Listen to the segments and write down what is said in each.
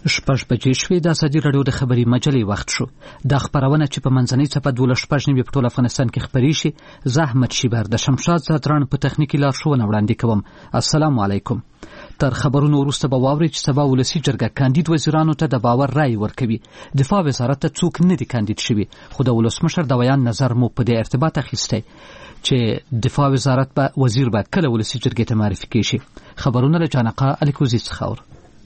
شپږ بجې شوې. د ازادي راډیو د خبري مجلې وخت شو. دا خبرونه چې په منځنۍ څپه 12:15 په ټول افغانستان کې خبري شي، زه احمد شیبر د شمشاد زادران په تخنیکی لارښوونه وړاندې کوم. السلام علیکم. تر خبرونو وروسته به واورئ چې سبا ولسي جرګه کاندید وزیرانو ته د باور رای ورکوي. دفاع وزارت ته څوک نه دي کاندید شوي، خو د ولسمشر د بیان نظر مو په دې ارتباط اخیستی چې دفاع وزارت به وزیر به کله ولسي جرګې ته معرفي کیږي. خبرونه له جانقه الیکوزي څخه اورو.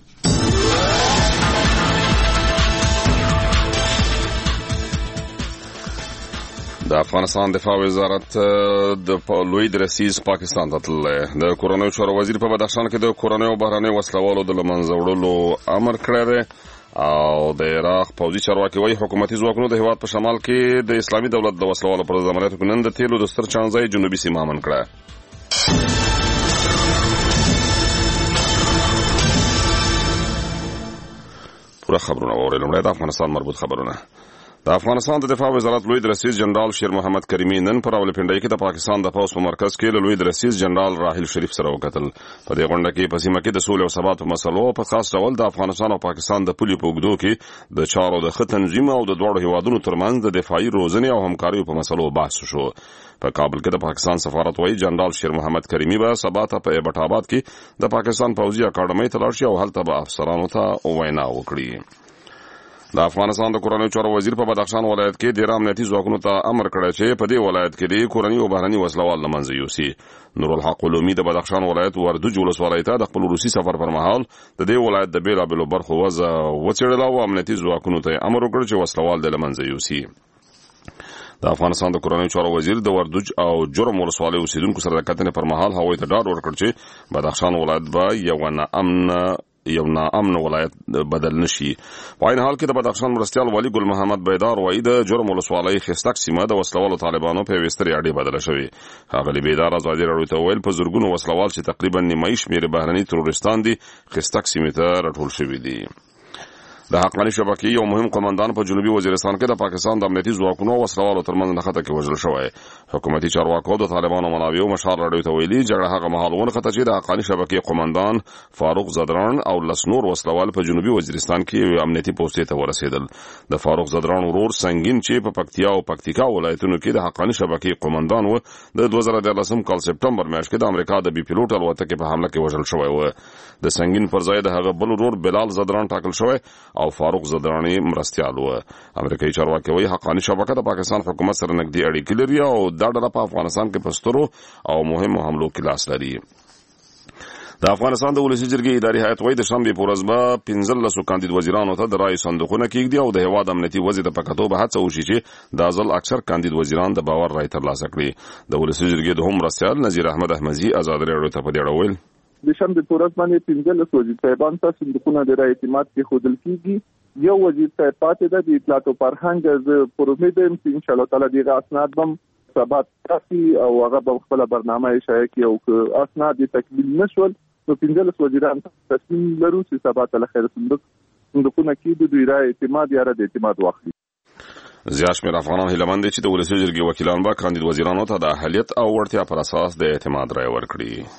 د افغانستان دفاع وزارت د لوی درسیز پاکستان ته تللی. د کورنیو چارو وزیر په بدخشان کې د کورنیو بهرنیو وسلوالو د له منځه وړلو امر کړی دی او د عراق پوځي چارواکي وايي حکومتي ځواکونو د هېواد په شمال کې د اسلامي دولت د وسلوالو پر ضد عملیاتو کې نن د تیلو د ستر چانځای جنوبي سیمه امن کړه. پوره خبرونه واورئ. لومړی د افغانستان مربوط خبرونه. د افغانستان د دفاع وزارت لوی درسیز جنرال شیر محمد کریمي نن په راولپنډۍ کې د پاکستان د پوځ په مرکز کې له لوی درسیز جنرال راحیل شریف سره وکتل. په دې غونډه کې په سیمه کې د سولې او ثبات په مسلو په خاص ډول د افغانستان او پاکستان د پولې په اوږدو کې د چارو د ښه تنظیم او د دواړو هیوادونو ترمنځ د دفاعي روزنې او همکاریو په مسلو بحث شو. په کابل کې د پاکستان سفارت وايي جنرال شیر محمد کریمي به سبا ته په ایبټ آباد کې د پاکستان پوځي اکاډمۍ ته لاړ شي او هلته به افسرانو ته وینا وکړي. د افغانستان د کورنیو چارو وزیر په بدخشان ولایت کې ډیر امنیتي ځواکونو ته امر کړی چې په دې ولایت کې د کورنیو او بهرني وسلوال له منځه یوسي. نورالحق علومي د بدخشان ولایت وردوج ولسوالۍ ته د خپل روسي سفر پر مهال د دې ولایت د بیلابیلو برخو وضع وڅېړله او امنیتي ځواکونو ته امر وکړ چې وسلوال د له منځه یوسي. د افغانستان د کورنیو چارو وزیر د وردوج او جرم ولسوالۍ اوسیدونکو سره د کتنې پر مهال هغوی ته ډاډ ورکړ چې بدخشان ولایت به یو ناامن ولایت بدل نشي. په عین حال کې د بدخشان مرستیال والی ګل محمد بیدار وايي د جرم ولسوالۍ خستک سیمه د وسلوالو طالبانو په یوې سترې اډې بدله شوې. ښاغلي بیدار ازادي راډیو ته وویل په زرګونو وسلوال چې تقریبا نیمایي شمېر بهرني ترورستان دي خستک سیمې ته راټول شوي دي. د حقانی شبکې یو مهم قومندان په جنوبي وزیرستان کې د پاکستان د امنیتي ځواکونو او وسلوالو ترمنځ نښته کې وژل شوی. حکومتي چارواکو د طالبانو منابعو مشال راډیو ته ویلي جګړه هغه مهال ونښته چې د حقانی شبکې قومندان فاروق زدران او لس نور وسلوال په جنوبي وزیرستان کې امنیتي پوستې ته ورسېدل. د فاروق زدران ورور سنگین چې په پکتیا او پکتیکا ولایتونو کې د حقانی شبکې قومندان و د 2014 کال سپټمبر میاشت کې د امریکا د بي پیلوټ الوتکې په حمله کې وژل شوی و. د سنگین پر ځای د هغه بل ورور بلال زدران ټاکل شوی او فاروق زدرانی مرستیال و. امریکایي چارواکي وايي حقانی شبکه د پاکستان حکومت سره نږدې اړیکې لري او دا ډله په افغانستان کې په سترو او مهمو حملو کې لاس لري. د افغانستان د ولسي جرګې اداري هیئت وايي د شنبې په ورځ به 15 کاندید وزیرانو ته د رایې صندوقونه کېږدي او د هېواد امنیتي وضع ته په کتو به هڅه وشي چې دا ځل اکثر کاندید وزیران د باور رایې ترلاسه کړي. د ولسي جرګې دوهم مرستیال نذیر احمد احمدي ازادي راډیو ته په دې اړه وویل د شنبې په ورځ باندې 15 وزیر صاحبان ته صندوقونه د رایې اعتماد کې ښودل کېږي. یو وزیر صاحب پاتې ده د اطلاعات او فرهنګ. زه پر امید یم چې انشاءالله تعالی دغه اسناد هم ثبات راسي او هغه به خپله برنامه شایع کړي او که اسناد یې تکمیل نه شول نو 15 وزیران تصمیم لرو چې سبا ته له خیره صندوقونه کېږدي دوی رایې اعتماد یا رد اعتماد واخلي. زیات شمېر افغانان هیله مند دي چې د ولسي جرګې وکیلان به کاندید وزیرانو ته د اهلیت او وړتیا پر اساس د اعتماد رایه ورکړي.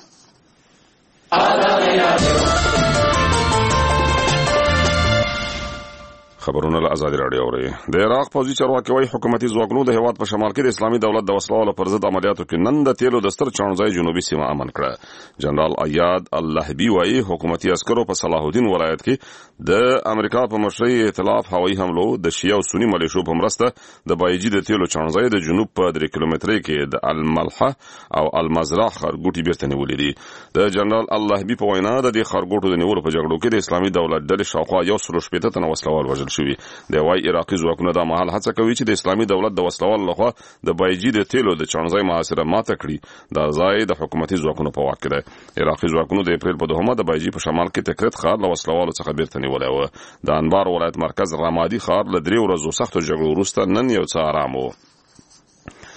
خبرونه له ازادي راډیو اوري. د عراق پوځي چارواکي وايي حکومتي ځواکونو د هېواد په شمال کې د اسلامي دولت د وسلوالو پر ضد عملیاتو کې نن د تیلو د ستر چانځای جنوبي سیمه امن کړه. جنرال ایاد اللهبي وايي حکومتي عسکرو په صلاح الدین ولایت کې د امریکا په مشرۍ ائتلاف هوایي حملو د شیعه او سني ملیشو په مرسته د بایجي د تیلو چانځای د جنوب په 3 کیلومترۍ کې د الملحه او المزرع خارګوټي بیرته نیولې دي. د جنرال اللهبي په وینا د دې خارګوټو د نیولو په جګړو کې د اسلامي دولت ډلې شاوخوا 160 تنه وسلوال وژل شوي. د وايي عراقي ځواکونه دا مهال هڅه کوي چې د اسلامي دولت د وسلوال لخوا د بایجي د تیلو د چانځای محاصره ماته کړي. دا ځای د حکومتي ځواکونو په واک کې دی. عراقي ځواکونو د اپریل په 2 د بایجي په شمال کې تکریت ښار له وسلوالو څخه بیرته نیولی و. د انبار ولایت مرکز رمادي ښار له 3 ورځو سختو جګړو وروسته نن یو څه آرام و.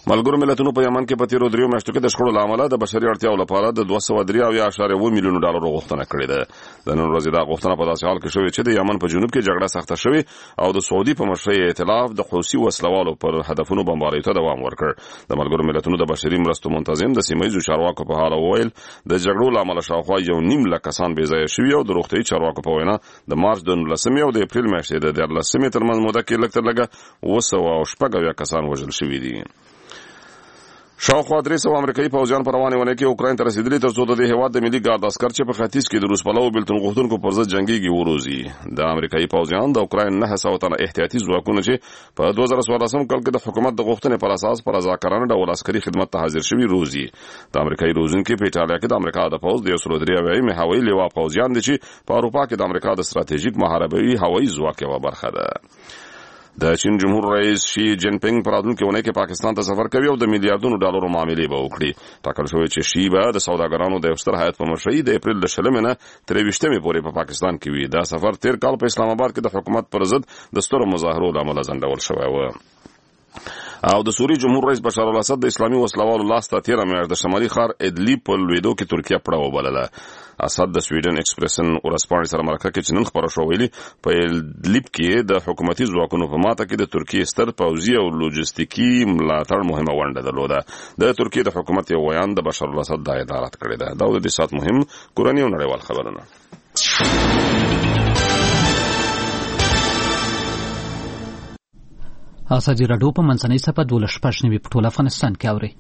ملګرو ملتونو په یمن کې په تیرو 3 میاشتو کې د شخړو لامل د بشري اړتیاو لپاره د 203.1 میلیون ډالر غوښتنه کړې ده. د نن ورځې دا غوښتنه په داسې حال کې شوې چې د یمن په جنوب کې جګړه سخته شوې او د سعودي په مشرۍ ائتلاف د حوثي وسلوالو پر هدفونو بمباریو ته دوام ورکړ. د ملګرو ملتونو د بشري مرستو منتظم د سیمه‌ییزو چارواکو په حال وویل د جګړو لامل شاوخوا 1.5 لک کسان بې ځایه شوي او د روغتیايي چارواکو په وینا د مارچ د 19 او د اپریل میاشتې د 14 ترمنځ موده کې لږ تر لږه 200 کسان وژل شوي دي. شاوخوا 300 امریکایي پوځیان په روانې ونه کې اوکراین ته رسیدلي ترڅو د دې هېواد د ملي ګارد عسکر چې په ختیځ کې د روس پلوو بېلتون غوښتونکو پر ضد جنګېږي وروزي. د امریکایي پوځیان د اوکراین 900 تنه احتیاطي ځواکونه چې په 2014 کال کې د حکومت د غوښتنې پر اساس پر رضاکارانه ډول عسکري خدمت ته حاضر شوي روزي. د امریکایي روزونکي په ایټالیا کې د امریکا د پوځ د 103 هوایي لوا پوځیان دي چې په اروپا کې د امریکا د ستراتیژیک محاربوي هوایي ځواک یوه برخه ده. د چین جمهور رئیس شي جین پینګ په راتلونکې اونۍ کې پاکستان ته سفر کوي او د میلیارډونو ډالرو معاملې به وکړي. ټاکل شوی چې شي به د سوداګرانو د یو ستر هیات په مشرۍ د اپریل د 20 نه تر 20 پورې په پاکستان کې وي. دا سفر تیر کال په اسلام آباد کې د حکومت پر ضد د سترو مظاهرو له امله ځنډول شوی و. او د سوریې جمهور رئیس بشار الاسد د اسلامي وسلوالو لاسته 13 میاشت د شمالي ښار ادلیب په لویدو کې ترکیه پړه وبلله. اسد د سویډن ایکسپریسن ورځپاڼې سره مرکه کې چې نن خبره شوه ویلي په ادلیب کې د حکومتي ځواکونو په ماته کې د ترکیې ستر پوځي او لوجستیکي ملاتړ مهمه ونډه درلوده. د ترکیې د حکومت یو ویان د بشار الاسد دا ادارت کړې ده. دا د دې سات مهم کورني او نړیوال خبرونه. ازادي راډیو په منځنۍ صفحه 12 په ټول افغانستان کې اوري.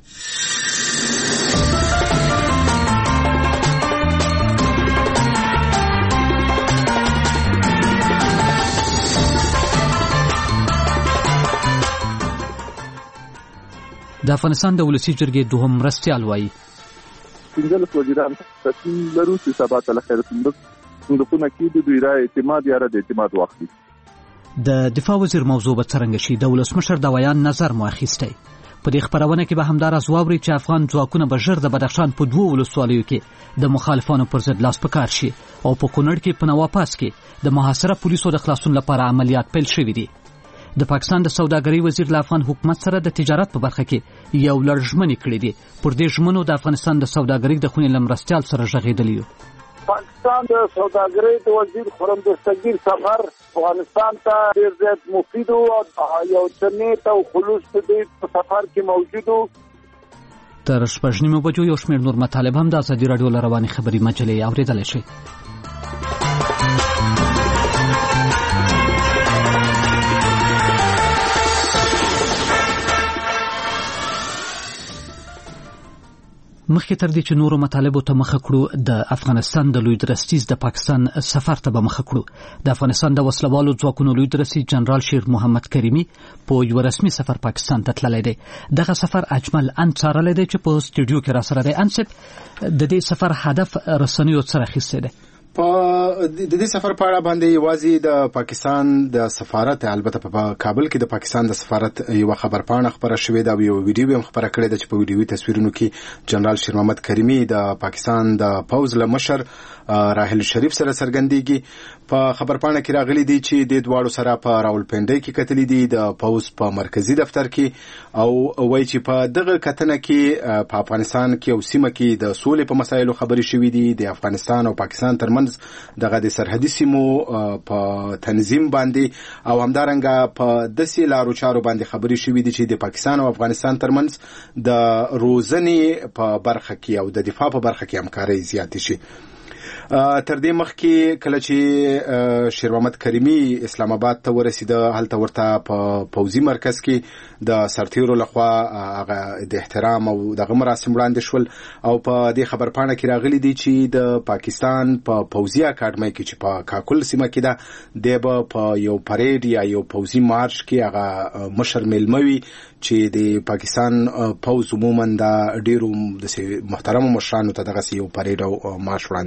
د افغانستان د ولسی جرګې دوهم مرستیال وایي 15 وزیران تصمیم لرو چې سبا ته خیر صندوقونه کې د دوی رای اعتماد یا رد اعتماد واخلي. د دفاع وزیر موضوع به څرنګه شي د ولسمشر د ویان نظر مو اخیستی. په دې خبرونه کې به همدار از واوري چې افغان ځواکونه به ژر د بدخشان په 2 ولسوالیو کې د مخالفانو پر ضد لاس په کار شي او په کونړ کې په نواپاس کې د محاصره پولیسو د خلاصون لپاره عملیات پیل شوي دي. د پاکستان د سوداګرۍ وزیر له افغان حکومت سره د تجارت په برخه کې یو لړ ژمنې کړې دي. پر دې ژمنو د افغانستان د سوداګرۍ د خونې له مرستیال سره غږېدلی یو. پاکستان د سوداګرۍ د وزیر خرم دستگیر سفر افغانستان ته ډېر زیات مفید او یو چنیت او خلوص په دې سفر کې موجود و. تر 6 بجو یو شمېر نور مطالب هم د ازادي راډیو له روانې خبري مجلې اورېدلی شئ. مخکې تر دې چې نورو مطالبو ته مخه کړو د افغانستان د لوی درستیز د پاکستان سفر ته به مخه کړو. د افغانستان د وسلوالو ځواکونو لوی درستیز جنرال شیر محمد کریمي په یو رسمي سفر پاکستان ته تللی دی. دغه سفر اجمل ان څارلی دی چې په سټوډیو کې را سره دی. انصب د دې سفر هدف رسنیو سره اخیستی دی. په د دې سفر په اړه باندې یوازې د پاکستان د سفارت البته په کابل کې د پاکستان د سفارت یو خبرپاڼه خبره شوې ده او یو ویډیو هم خبره کړې ده چې په ویډیوي تصویرونو کې جنرال شیر محمد کریمي د پاکستان د پوځ له مشر راحیل شریف سره څرګندېږي. په خبرپاڼه کې راغلي دي چې د دواړو سره په راولپنډۍ کې کتلې دي د پوځ په مرکزی دفتر کې او وایي چې په دغه کتنه کې په افغانستان کې او سیمه کې د سولې په مسایلو خبرې شوې دي. د افغانستان او پاکستان ترمنځ دغه د سرحدي سیمو په تنظیم باندې او همدارنګه په داسې لارو چارو باندې خبرې شوې دي چې د پاکستان او افغانستان ترمنځ د روزنې په برخه کې او د دفاع په برخه کې همکاري زیاتې شي. تر دې مخکې کله چې شیر محمد کریمي اسلام آباد ته ورسېده هلته ورته په پوځي مرکز کې د سرتیرو لخوا هغه د احترام او دغه مراسم وړاندې شول او په دې خبرپاڼه کې راغلي دي چې د پاکستان په پوځي اکاډمۍ کې چې په کاکل سیمه کې ده دی به په یو پریډ یا یو پوځي مارش کې هغه مشر میلموي چې د پاکستان پوځ عموما د ډیرو د محترمو مشرانو ته دغه یو پریډ او مارش وړاندې کوي.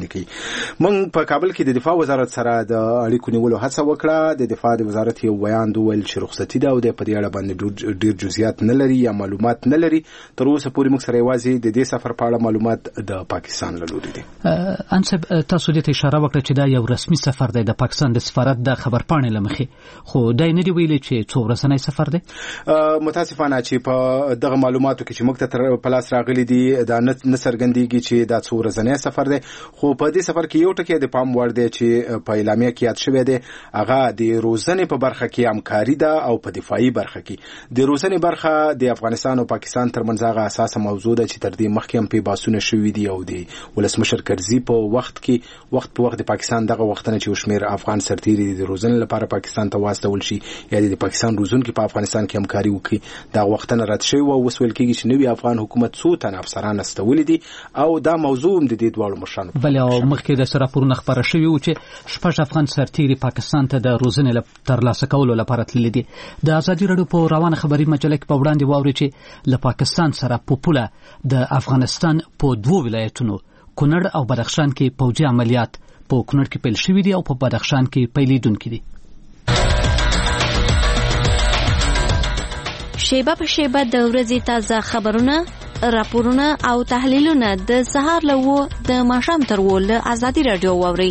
موږ په کابل کې د دفاع وزارت سره د اړیکو نیولو هڅه وکړه. د دفاع د وزارت یو بیان ویل چې رخصتي ده او د په دې اړه باندې ډیر جزئیات نه لري یا معلومات نه لري. تر اوسه پورې موږ سره یوازې د دې سفر په اړه معلومات د پاکستان له لوري دي. انصب تاسو دې اشاره وکړه چې دا یو رسمي سفر دی د پاکستان د سفارت د خبرپاڼې لمخې، خو دا نه دی ویلي چې څو ورځنی سفر دی. متاسفانه چې په دغه معلوماتو کې چې موږ ته په لاس راغلي دي دا نه څرګندېږي چې دا څو ورځنی سفر دی. خو په دې سفر کې یو ټکی د پام وړ دی چې په اعلامیه کې یاد شوی دی، هغه د روزنې په برخه کې همکاري ده او په دفاعي برخه کې. د روزنې برخه د افغانستان او پاکستان ترمنځ هغه اساسه موضوع ده چې تر دې مخکې هم په باسونه شوي دي او د ولسمشر کرزي په وخت د پاکستان دغه وختونه چې وشمیر افغان سرتیري د روزنې لپاره پاکستان ته واستول شي یا د پاکستان روزونکي په افغانستان کې همکاري وکړي، دا وختونه رد شوی او وسول کېږي چې نوی افغان حکومت څو تن افسران استولي دي او دا موضوع هم د دې دواړو مشرانو بل او مخکې د راپورونه خبره شوی و چې شپږ افغان سرتیري پاکستان ته د روزنې ترلاسه کولو لپاره تللي دي. د ازادي راډیو په روانه خبري مجله کې په وړاندې واوري چې له پاکستان سره په پوله د افغانستان په دوه ولایتونو کونړ او بدخشان کې پوځي عملیات په کونړ کې پیل شوي دي او په بدخشان کې پیلېدونکي دي. شیبه په شیبه د ورځې تازه خبرونه، راپورونه او تحلیلونه د سهار له د ماښام تر له ازادي راډیو واوري.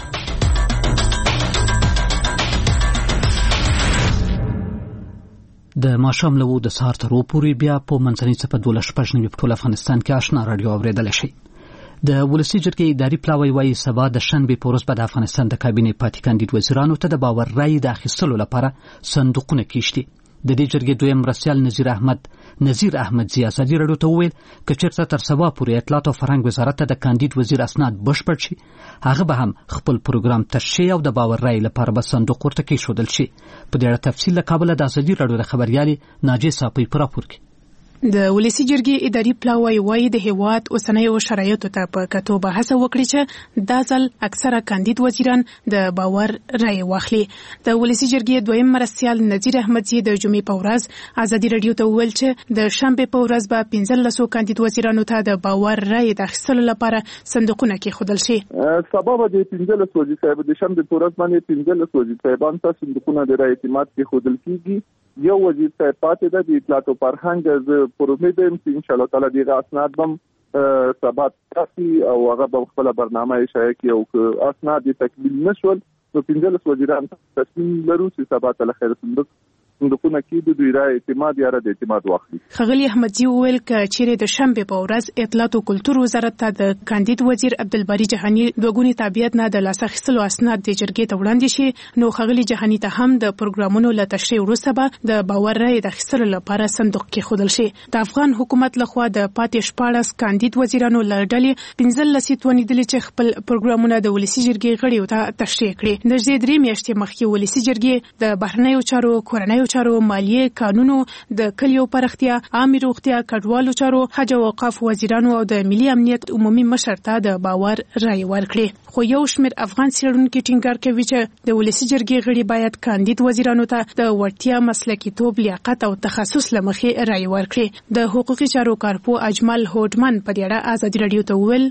د ماښام له د سهار تر پورې بیا په منځنۍ څپه 12 په ټول افغانستان کې آشنا راډیو اوریدل شي. د ولسی جرګې اداري پلاوی وايي سبا د شنبې په ورځ به د افغانستان د کابینې پاتې کاندید وزیرانو ته د باور رای د اخیستلو لپاره صندوقونه کیشتي. د دې جرګې دویم مرستیال نذیر احمدزی ازادي راډیو ته وویل چې چېرته تر سبا پورې اطلاعات او فرهنګ وزارت ته د کاندید وزیر اسناد بشپړ شي، هغه به هم خپل پروګرام تشریح او د باور رای لپاره به صندوق ورته کېښودل شي. په دې اړه تفصیل له کابل د ازادي راډیو د خبريالي ناجیه صافي په راپور کې. د ولسی جرګې اداري پلاوی وايي د هیواد اوسنۍ شرایطو ته په کتو به هڅه وکړي چې دا ځل اکثره کاندید وزیران د باور رای واخلي. د ولسی جرګې دویم مرستیال نذیر احمدزی د جمعې په ورځ ازادي راډیو ته وویل چې د شنبې په ورځ به 15 کاندید وزیرانو ته د باور رای د اخیستلو لپاره صندوقونه کېښودل شي. سبا به د 15 وزیر صاحب د شنبې په ورځ باندې 15 وزیر صاحبان ته صندوقونه د رای اعتماد کېښودل کېږي. یو وزیر صاحب پاتې ده د اطلاعات او فرهنګ ز پرومید ان شاء الله تعالی د اسناد بم ثبات تاسي او هغه په خپل برنامه شایع کی او اسناد تکمیل نشول نو 15 وزیران تصمیم لرو چې ثبات له خیر صندوقونه کې د دوی رای اعتماد یا رد اعتماد واخلي. خغلی احمدزی وویل چې چیرې د شنبې په ورځ اطلاعات او کلتور وزارت ته د کاندید وزیر عبدالباری جهانی دوګونی تابعیت نه د لاس اخیستلو اسناد د جرګې ته وړاندې شي، نو خغلی جهانی ته هم د پروګرامونو له تشریح وروسته به د باور رای د اخیستلو لپاره صندوق کېښودل شي. د افغان حکومت لخوا د پاتې 14 کاندید وزیرانو له ډلې 15 ونیدلې چې خپل پروګرامونه د ولسی جرګې غړیو ته تشریح کړي. د زیدري میاشتې مخکې ولسی جرګې د بهرنیو چارو، کورنیو چارو، مالیې، قانونو، د کلیو پرختیا، عامه روغتیا، کډوالو چارو، حج او اوقاف وزیرانو او د ملي امنیت عمومي مشر ته د باور رای ورکړي. خو یو شمېر افغان څېړونکي ټینګار کوي چې د ولسی جرګې غړي باید کاندید وزیرانو ته د وړتیا، مسلکیتوب، لیاقت او تخصص له مخې رای ورکړي. د حقوقي چارو کارپو اجمل هوډمن په دې اړه ازادي راډیو ته وویل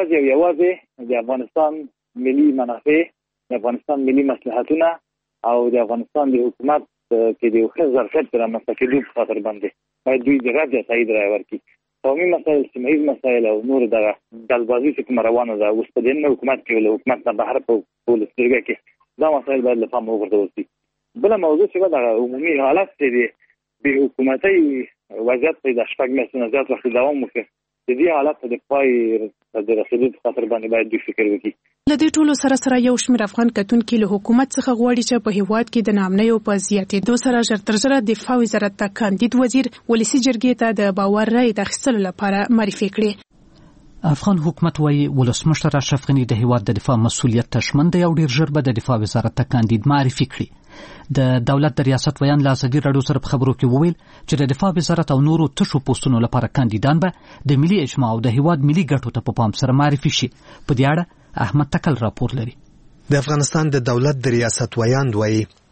یوازې د افغانستان ملي منافع، د افغانستان ملي مصلحتونه او د افغانستان د حکومت کې د ښه ظرفیت پر مسلکیتوب په خاطر باندې باید دوی د رد یا تایید رای ورکړي. قومي مسایل، سیمه ییز مسایل او نور دغه ډلبازي چې کوم روانه ده اوس په دې حکومت کې له حکومت نه بهر په ټول سترګه کې دا مسایل باید له پامه وغورځول شي. بله موضوع چې د عمومي حالت دی به حکومتي وضعیت په د شپږ میاشتو نه زیات وخت دوام وکړي، د دې حالت د پای د رسیدو په خاطر باندې باید دوی فکر وکړي. له دې ټولو سره یو شمېر افغان کتونکي له حکومت څخه غواړي چې په هیواد کې د نامنیو په زیاتېدو سره ژر تر ژره دفاع وزارت ته کاندید وزیر ولسی جرګې ته د باور رای د اخیستلو لپاره معرفي کړي. افغان حکومت وايي ولسمشر اشرف غني د هیواد د دفاع مسؤلیت تشمن دی او ډیر ژر به د دفاع وزارت ته کاندید معرفي کړي. د دولت د ریاست ویان له ازادي راډیو سره په خبرو کې وویل چې د دفاع وزارت او نورو تشو پوسټونو لپاره کاندیدان به د ملي اجماع او د هیواد ملي ګټو ته په پام سره معرفي شي. په دې اړه احمد تکل راپور لري. د افغانستان د دولت د ریاست ویان وایي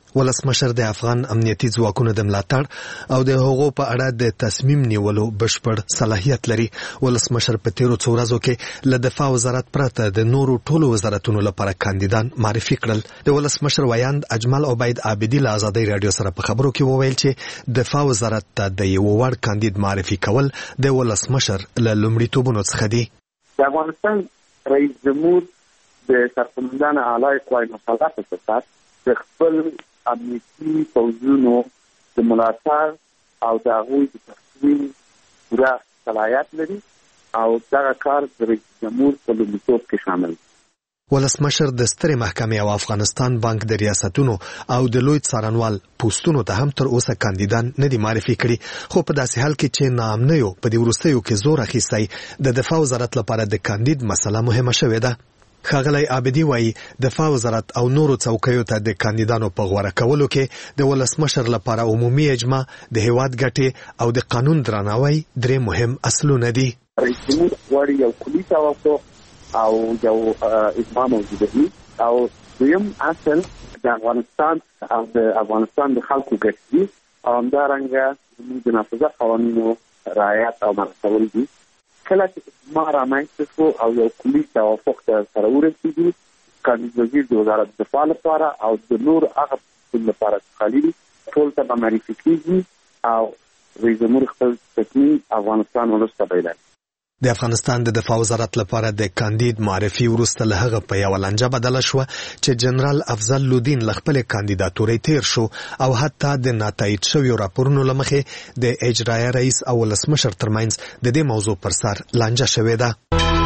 ولسمشر د افغان امنیتي ځواکونو د ملاتړ او د هغو په اړه د تصمیم نیولو بشپړ صلاحیت لري. ولسمشر په تیرو څو ورځو کې له دفاع وزارت پرته د نورو ټولو وزارتونو لپاره کاندیدان معرفي کړل. د ولسمشر ویاند اجمل عبید عابدی له آزادۍ رادیو سره په خبرو کې وویل چې دفاع وزارت ته د یو وړ کاندید معرفي کول د ولسمشر له لومړیتوبونو څخه دي. د افغانستان رئیس جمهور د سرقومندان اعلی قوای مسلح په صفت د خپل امنیتي پوځونو د ملاتړ او د هغوی د تصمیم پوره صلاحیت لري او دغه کار د رئیس جمهور په لومړیتوب کې شامل دی. ولسمشر د سترې محکمې او افغانستان بانک د ریاستونو او د لوی څارنوال پوستونو ته هم تر اوسه کاندیدان نه دي معرفي کړي، خو په داسې حال کې چې ناامنیو په دې وروستیو کې زور اخیستی د دفاع وزارت لپاره د کاندید مسله مهمه شوې ده. ښاغلی عابدي وایي دفاع وزارت او نورو څوکیو ته د کاندیدانو په غوره کولو کې د ولسمشر لپاره عمومي اجماع، د هیواد ګټې او د قانون درناوی درې مهم اصلونه دي. رئیس جمهور غواړي یو کلي توافق او یو اجماع موجوده وي او دویم اصل د افغانستان او د افغانستان د خلکو ګټې دي او همدارنګه زموږ د نافذه قوانینو رعایت او مراعاتول دي. کله چې ما رامنځته شو او یو کلي توافق ته سره ورسېږي، کاندید وزیر د وزارت دفاع لپاره او د نور هغه پوستونو لپاره خالي دي، ټول ته به معرفي کېږي او رئیس جمهور خپل تصمیم افغانستان ولس ته بیانوي. د افغانستان د دفاع وزارت لپاره د کاندید معرفي وروسته له هغه په یوه لانجه بدله شوه چې جنرال افضل لودین له خپلې کاندیداتورۍ تیر شو او حتی د ناتایید شویو راپورونو له مخې د اجرایه رئیس او ولسمشر ترمنځ د دې موضوع پر سر لانجه شوې ده.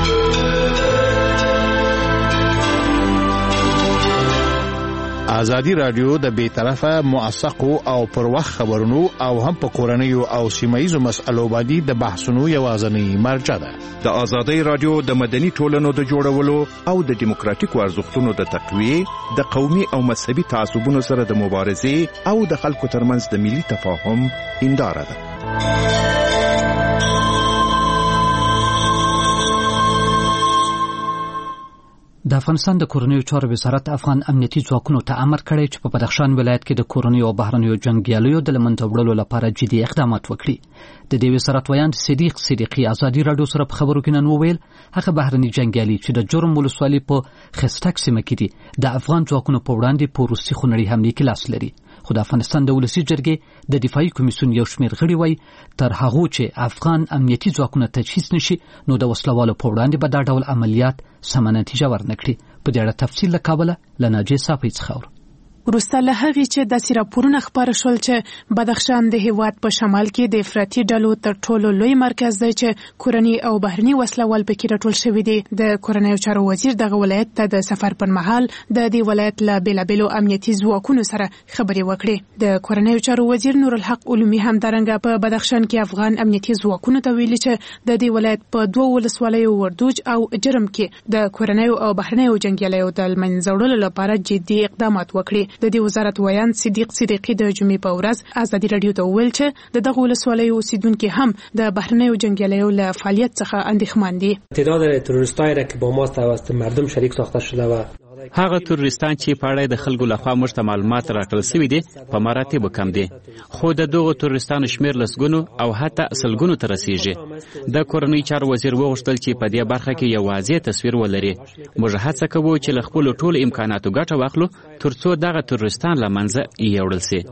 ازادي رادیو د بیطرفه موثقو او پر وخت خبرونو او هم په کورنیو او سیمایي مسایلو باندې د بحثونو یوازینی مرجع ده. د ازادي رادیو د مدني ټولنو د جوړولو او د دیموکراتیکو ارزښتونو د تقویه، د قومي او مذهبي تعصبونو سره د مبارزې او د خلکو ترمنځ د ملي تفاهم هنداره ده. د افغانستان د کورنیو چارو وزارت افغان امنیتي ځواکونو ته امر کړی چې په بدخشان ولایت کې د کورنیو او بهرنیو جنګیالیو د له منځه وړلو لپاره جدي اقدامات وکړي. د دې وزارت ویاند صدیق صدیقي ازادي رادیو سره په خبرو کې نن وویل هغه بهرني جنګیالي چې د جرم ولسوالۍ په خستک سیمه کې دي د افغان ځواکونو په وړاندې په روسي خونړۍ حملې کې لاس لري. خو د افغانستان د ولسی جرګې د دفاعي کمیسیون یو شمېر غړي وایي تر هغه چې افغان امنیتي ځواکونه تجهیز نشي نو د وسلوالو په وړاندې به دا ډول عملیات سمه نتیجه ورنکړي. په دې اړه تفصیل له کابله له ناجیه صافی څخه وروسته له هغې چې داسې راپورونه خپاره شول چې بدخشان د هیواد په شمال کې د افراطي ډلو تر ټولو لوی مرکز دی چې کورني او بهرني وسلوال پکې راټول شوي دي. د کورنیو چارو وزیر دغه ولایت ته د سفر پر مهال د دې ولایت له بېلابېلو امنیتي ځواکونو سره خبرې وکړې. د کورنیو چارو وزیر نور الحق علومي همدارنګه په بدخشان کې افغان امنیتي ځواکونو ته ویلي چې د دې ولایت په دوه ولسوالیو وردوج او جرم کې د کورنیو او بهرنیو جنګیالیو د منځه وړلو لپاره جدي اقدامات وکړي. د دې وزارت ویاند صدیق صدیقي د جمعې په ورځ ازادي رادیو ته وویل چې دغه ولسوالیو اوسیدونکي هم د بهرنیو جنګیالیو له فعالیت څخه اندېښمن دي. تعداد تروریستایی را که با ما توسط مردم شریک ساخته شده و هغه تروریستان چې په اړه د خلکو لخوا موږ ته معلومات راکړل شوي دي په مراتبو کم دي، خو د دغو تروریستانو شمېر لسګونو او حتی سلګونو ته رسیږي. د کورنۍ چارو وزیر وغوښتل چې په دې برخه کې یو واضح تصویر ولري. موږ هڅه کوو چې له خپلو ټولو امکاناتو ګټه واخلو ترڅو دغه تروریستان له منځه یوړل شي.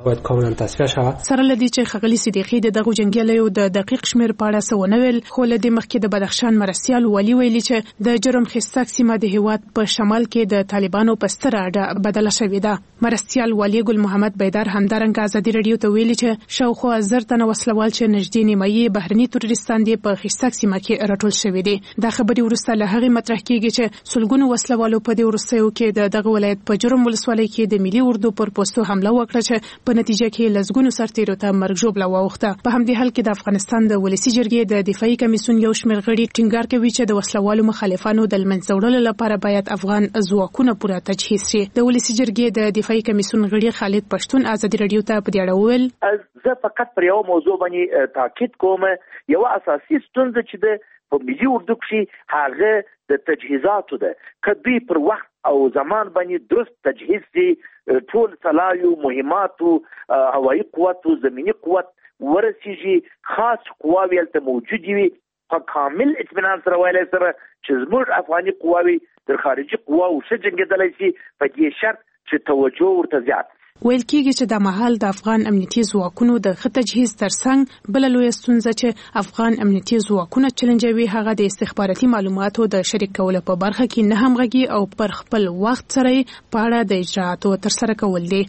سره له دې چې ښاغلي صدیقي د دغو جنګیالیو د دقیق شمېر په اړه څه ونه ویل، خو له دې مخکې د بدخشان مرستیال والي ویلي چې د جرم خستک سیمه د هیواد په شمال کې د طالبانو په ستره اډه بدله شوې ده. مرستیال والي ګل محمد بیدار همدارنګه ازادي رادیو ته ویلي چې شاوخوا 1000 تنه وسلوال چې نږدې نیمایي بهرني تروریستان دي په خستک سیمه کې راټول شوي دي. دا خبرې وروسته له هغې مطرح کیږي چې سلګونو وسلوالو په دې وروستیو کې دغه ولایت په جرم ولسوالۍ کې د ملي اردو پر پوستو حمله وکړه چې په نتیجه کې لسګونو سرتیرو ته مرګ ژوبله واوښته. په همدې حال کې د افغانستان د ولسی جرګې د دفاعي کمیسیون یو شمېر غړي ټینګار کوي چې د وسلوالو مخالفانو د منځه وړلو لپاره باید افغان ځواکونه پوره تجهیز شي. د ولسی جرګې د دفاعي کمیسیون غړي خالد پښتون ازادي رادیو ته په دې اړه وویل زه فقط پر یو موضوع باندې تاکید کوم، یو اساسي ستونزه چې د په ملي اردو کې هغه د تجهیزاتو ده. که دوی پر وخت او زمان باندې درست تجهیز دي ټول سلایو مهماتو هوایي قوت او زمینی قوت ورسیږي خاص قواوی ته موجود وي په کامل اطمینان سره ویلای سره چې زموږ افغاني قواوی تر خارجي قواو څخه جنګیدلای شي په دې شرط چې توجه ورته زیات ویل کېږي چې د مهال د افغان امنیتي ځواکونو د ښه تجهیز ترڅنګ بل لوی ستونزه چې افغان امنیتي ځواکونه چیلنجوي هغه د استخباراتي معلوماتو د شریک کولو په برخه کې نه همغږي او پر خپل وخت سره په اړه د اجرااتو ترسره کول دي.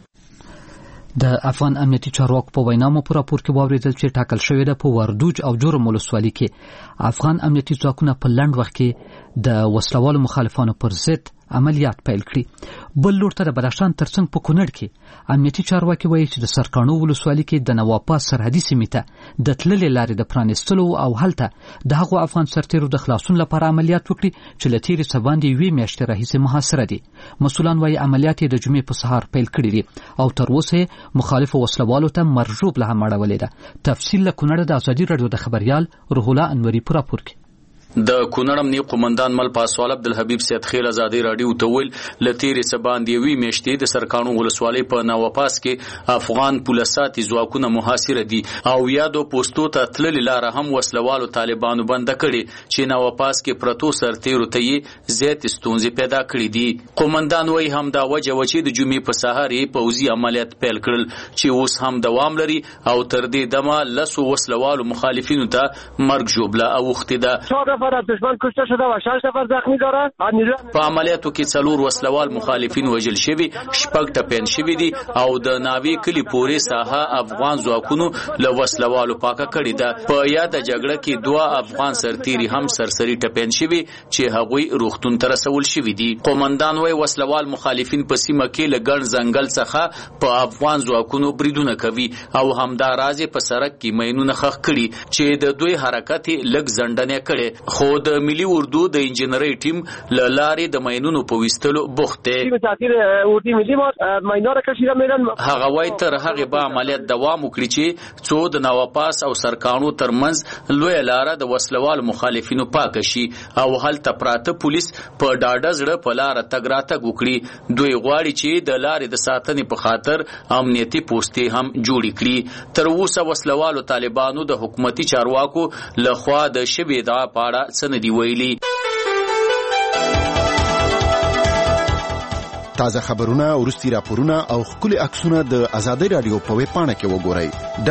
د افغان امنیتي چارواکو په وینا مو په راپور کې واوریدل چې ټاکل شوې ده په وردوج او جرم ولسوالۍ کې افغان امنیتي ځواکونه په لنډ وخت کې د وسلوالو مخالفانو پر ضد عملیات پیل کړي. بل لور ته د بدخشان ترڅنګ په کونړ کې امنیتي چارواکي وایي چې د سرکانو ولسوالۍ کې د نواپاس سرحدي سیمې ته د تللې لارې د پرانیستلو او هلته د هغو افغان سرتیرو د خلاصون لپاره عملیات وکړي چې له تېرې څه باندې 2 میاشتې راهیسې محاصره دي. مسؤلان وایي عملیات یې د جمعې په سهار پیل کړي دي او تر اوسه مخالفو وسلوالو ته مرجوب له هم اړولې ده. تفصیل له کونړ د ازادي رادیو د خبريال روح الله انوري په راپور کې. د کونړ امنیتي قومندان مل پاسوال عبدالحبیب سید خیل ازادي رادیو ته ویل لتیرې سباندې وی میشتې د سرکانو ولسوالۍ په نواپاس کې افغان پولیساتي ځواکونه محاصره دي او یادو پوسټو ته تللې لار هم وسلوالو طالبانو بند کړي چې نواپاس کې پرتو سرتیرو ته یې زیات ستونزې پیدا کړې دي. قومندان وایي هم دا وجه و چې د جمعې په سهار یې پوځي عملیات پیل کړل چې اوس هم دوام لري او تر دې دمه لسو وسلوالو مخالفینو ته مرګ ژوبله اوښتې ده. دشمن کشته شده و 6 نفر زخمی داره. په عملیاتو کې 4 وسلوال مخالفین وژل شوي، 6 ټپیان شوي دي او د ناوې کلی پورې ساحه افغان ځواکونو له وسلوالو پاکه کړې ده. په یاد جګړه کې 2 افغان سرتیري هم سرسري ټپیان شوي چې هغوی روغتون ته رسول شوي دي. قومندان وایي وسلوال مخالفین په سیمه کې له ګڼ ځنګل څخه په افغان ځواکونو بریدونه کوي او همدا راز په سړک کې مینونه خښ کړي چې د دوی حرکت لږ ځنډنه کړي. خو د ملي اردو د انجنیري ټیم له لارې د ماینونو په ویستلو بوخت دی. هغه وایي تر هغه به عملیات دوام وکړي چې څو د نواپاس او سرکانو ترمنځ لوی لاره د وسلوال مخالفینو پاک شي او هلته پراته پولیس په ډاډه زړه په لار تګ راتګ وکړي. دوی غواړي چې د لارې د ساتنې په خاطر امنیتي پوسټې هم جوړې کړي. تر اوسه وسلوالو طالبانو د حکومتي چارواکو لخوا د شبې ادعا په اړه څه نه دي ویلي. تازه خبرونه، وروستي راپورونه او ښکلي عکسونه د ازادي رادیو په ویب پاڼه کې وګورئ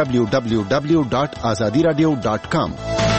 www.azadiradio.com.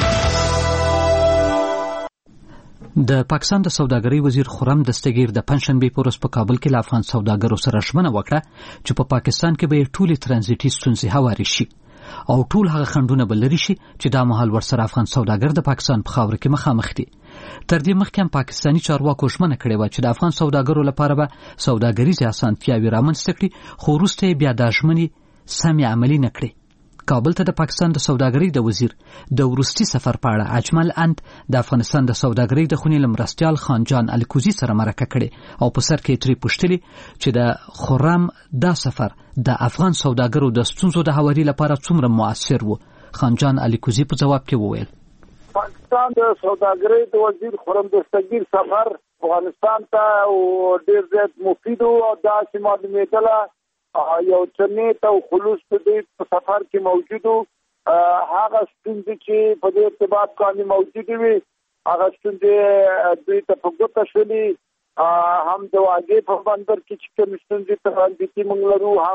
د پاکستان د سوداګرۍ وزیر خرم دستگیر د پنځشنبه په ورځ په کابل کې له افغان سوداګرو سره ژمنه وکړه چې په پاکستان کې به ټولې ترانزیتي ستونزې هوارې شي او ټول هغه خنډونه به لرې شي چې دا مهال ورسره افغان سوداګر د پاکستان په خاوره کې مخامخ دي. تر دې مخکې هم پاکستاني چارواکو ژمنه کړې وه چې د افغان سوداګرو لپاره به سوداګریزې اسانتیاوې رامنځته کړي، خو وروسته یې بیا دا ژمنې سمې عملي نه کړې. کابل ته د پاکستان د سوداګرۍ د وزیر د وروستي سفر په اړه اجمل اند د افغانستان د سوداګرۍ د خونې له مرستیال خانجان الکوزي سره مرکه کړې او په سر کې ترې پوښتلي چې د خرم دا سفر د افغان سوداګرو د ستونزو د هواري لپاره څومره مؤثر و. خانجان الکوزي په جواب کې وویل پاکستان د سوداګرۍ د وزیر خرم دستگیر سفر افغانستان ته ډېر زیات مفید او داسې معلومېدله یو چنې ته خلوص په دې سفر کې موجودو هغه ستونزې چې په دې ارتباط باندې موجود وي هغه ستونزې دوی ته په ګوته شولې. هم د واګې په بندر کې چې کوم ستونزې ترانزیتي موږ لرو هم